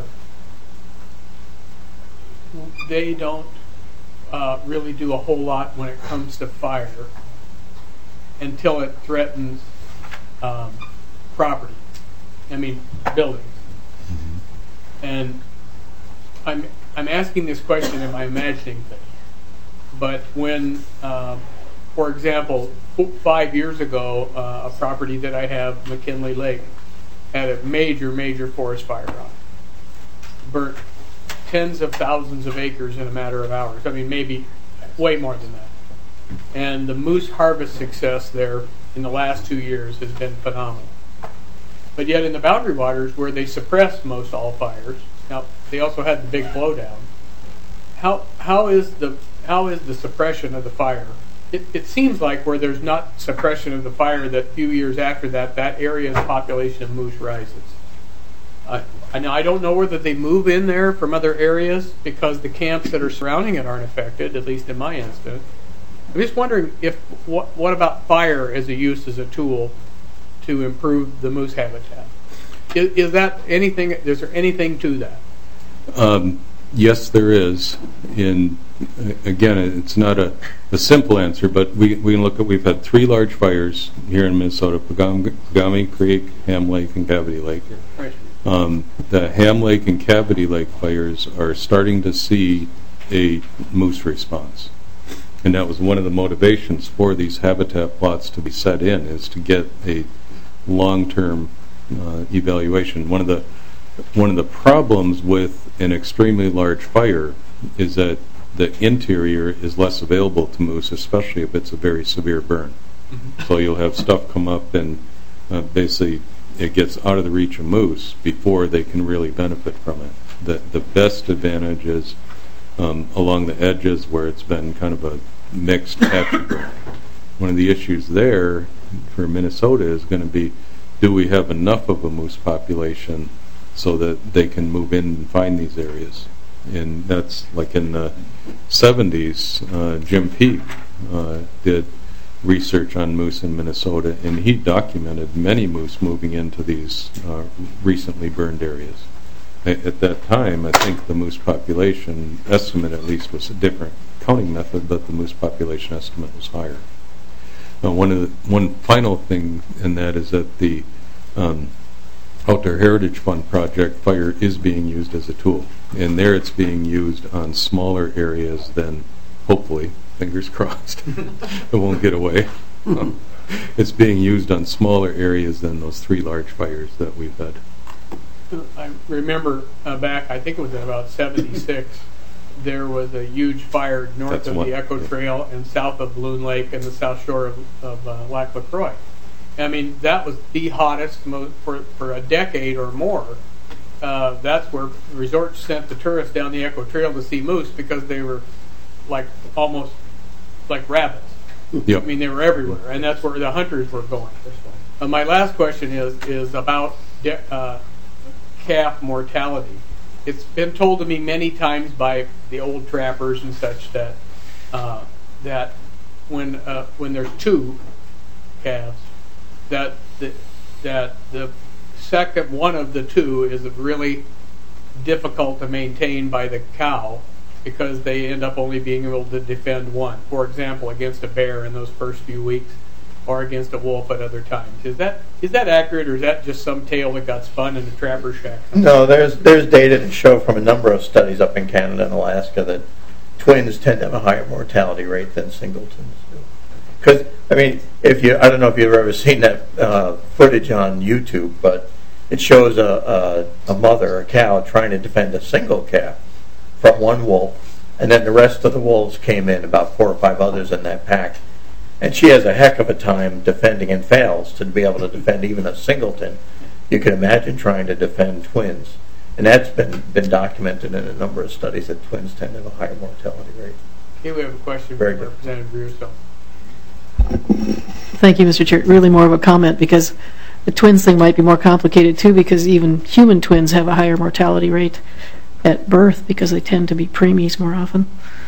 they don't really do a whole lot when it comes to fire until it threatens property. I mean, buildings. Mm-hmm. And I'm asking this question, am I imagining things? But when, for example, 5 years ago, a property that I have, McKinley Lake, had a major forest fire on it. Burnt tens of thousands of acres in a matter of hours. I mean, maybe way more than that. And the moose harvest success there in the last 2 years has been phenomenal. But yet in the Boundary Waters, where they suppressed most all fires, now they also had the big blowdown. How is the suppression of the fire? It seems like where there's not suppression of the fire, that few years after that area's population of moose rises. I don't know whether they move in there from other areas because the camps that are surrounding it aren't affected, at least in my instance. I'm just wondering what about fire as a use as a tool to improve the moose habitat? Is there anything to that? Yes, there is. Again, it's not a simple answer, but we can look at, we've had 3 large fires here in Minnesota: Pagami Creek, Ham Lake, and Cavity Lake. Right. The Ham Lake and Cavity Lake fires are starting to see a moose response. And that was one of the motivations for these habitat plots to be set in, is to get a long-term evaluation. One of the problems with an extremely large fire is that the interior is less available to moose, especially if it's a very severe burn. Mm-hmm. So you'll have stuff come up and basically it gets out of the reach of moose before they can really benefit from it. The best advantage is along the edges where it's been kind of a mixed patchy burn. One of the issues there for Minnesota is going to be, do we have enough of a moose population so that they can move in and find these areas? And that's like in the 70s, Jim Peake did research on moose in Minnesota, and he documented many moose moving into these recently burned areas. At that time, I think the moose population estimate at least was a different counting method, but the moose population estimate was higher. One final thing in that is that the Outdoor Heritage Fund project, fire is being used as a tool. And there it's being used on smaller areas than, hopefully, fingers crossed, it won't get away. It's being used on smaller areas than those 3 large fires that we've had. I remember back, I think it was in about 76, there was a huge fire north of the Echo Trail and south of Loon Lake and the south shore of Lac La Croix. I mean, that was the hottest for a decade or more. That's where resorts sent the tourists down the Echo Trail to see moose because they were almost like rabbits. Yep. I mean, they were everywhere, and that's where the hunters were going. My last question is about calf mortality. It's been told to me many times by the old trappers and such that that when there's two calves, that the second one of the two is really difficult to maintain by the cow because they end up only being able to defend one. For example, against a bear in those first few weeks, or against a wolf at other times. Is that accurate, or is that just some tale that got spun in the trapper shack? No, there's data to show from a number of studies up in Canada and Alaska that twins tend to have a higher mortality rate than singletons do. Because, I mean, I don't know if you've ever seen that footage on YouTube, but it shows a mother, a cow, trying to defend a single calf from one wolf, and then the rest of the wolves came in, about 4 or 5 others in that pack. And she has a heck of a time defending and fails to be able to defend even a singleton. You can imagine trying to defend twins. And that's been documented in a number of studies that twins tend to have a higher mortality rate. Here we have a question from Representative Russo. Thank you, Mr. Chair. Really more of a comment because the twins thing might be more complicated too because even human twins have a higher mortality rate at birth because they tend to be preemies more often.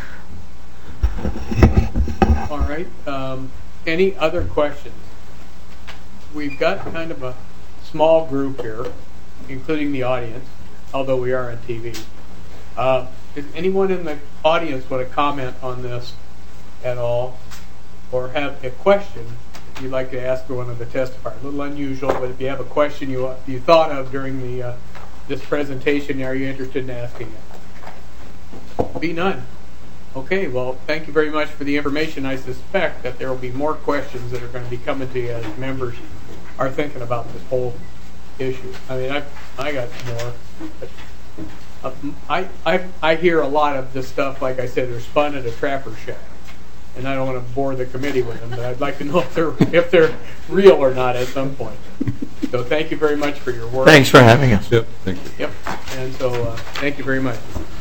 All right. Any other questions? We've got kind of a small group here, including the audience, although we are on TV. Does anyone in the audience want to comment on this at all, or have a question you'd like to ask one of the testifiers? A little unusual, but if you have a question you thought of during the this presentation, are you interested in asking it? Be none. Okay, well, thank you very much for the information. I suspect that there will be more questions that are going to be coming to you as members are thinking about this whole issue. I mean, I got more. But, I hear a lot of this stuff, like I said, they're spun at a trapper shack. And I don't want to bore the committee with them, but I'd like to know if they're real or not at some point. So thank you very much for your work. Thanks for having us. Yep, thank you. Yep, and so thank you very much.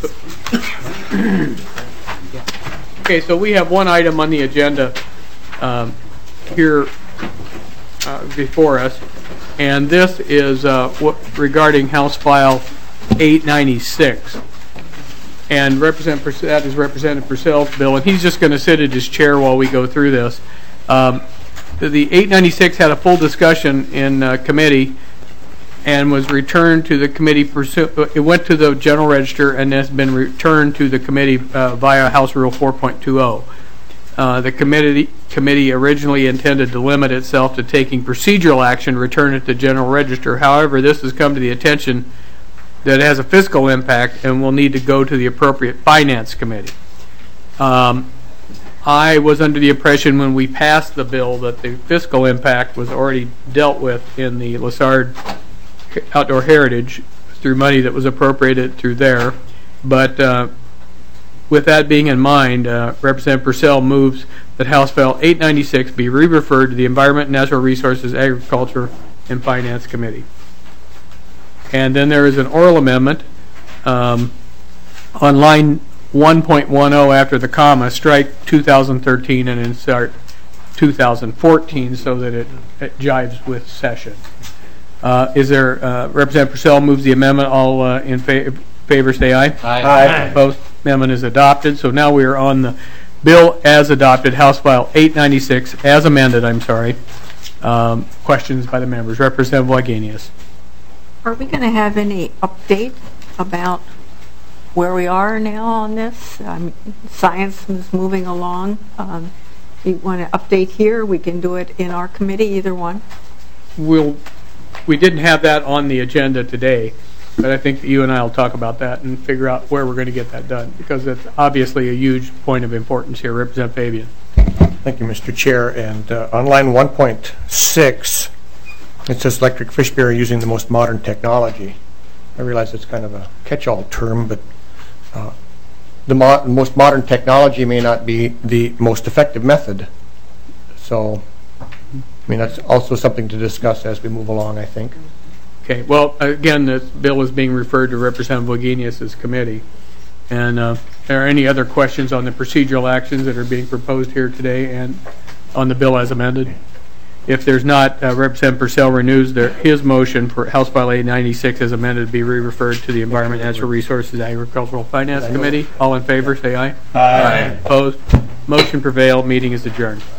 Okay, so we have one item on the agenda here before us, and this is regarding House File 896. And that is Representative Purcell's bill, and he's just going to sit at his chair while we go through this. The 896 had a full discussion in committee and was returned to the committee. It went to the General Register and has been returned to the committee via House Rule 4.20. The committee originally intended to limit itself to taking procedural action, return it to General Register. However, this has come to the attention that it has a fiscal impact and will need to go to the appropriate Finance Committee. I was under the impression when we passed the bill that the fiscal impact was already dealt with in the Lessard Outdoor Heritage through money that was appropriated through there. But with that being in mind, Representative Purcell moves that House File 896 be re-referred to the Environment, Natural Resources, Agriculture, and Finance Committee. And then there is an oral amendment on line 1.10 after the comma, strike 2013 and insert 2014 so that it jives with session. Is there, Representative Purcell moves the amendment. All in favor say aye. Aye. Opposed? Amendment is adopted. So now we are on the bill as adopted, House File 896, as amended, I'm sorry. Questions by the members. Representative Wagenius. Are we going to have any update about where we are now on this? Science is moving along. You want to update here? We can do it in our committee, either one. We didn't have that on the agenda today, but I think that you and I will talk about that and figure out where we're going to get that done, because it's obviously a huge point of importance here. Representative Fabian. Thank you, Mr. Chair. And on line 1.6, it says electric fish barrier using the most modern technology. I realize it's kind of a catch-all term, but the most modern technology may not be the most effective method. So, I mean, that's also something to discuss as we move along, I think. Okay, well, again, this bill is being referred to Representative Wagenius' committee. And are there any other questions on the procedural actions that are being proposed here today and on the bill as amended? If there's not, Representative Purcell renews his motion for House File 896 as amended to be re-referred to the Environment, Natural Resources, Agricultural Finance Committee. All in favor, say aye. Aye. Opposed? Motion prevailed. Meeting is adjourned.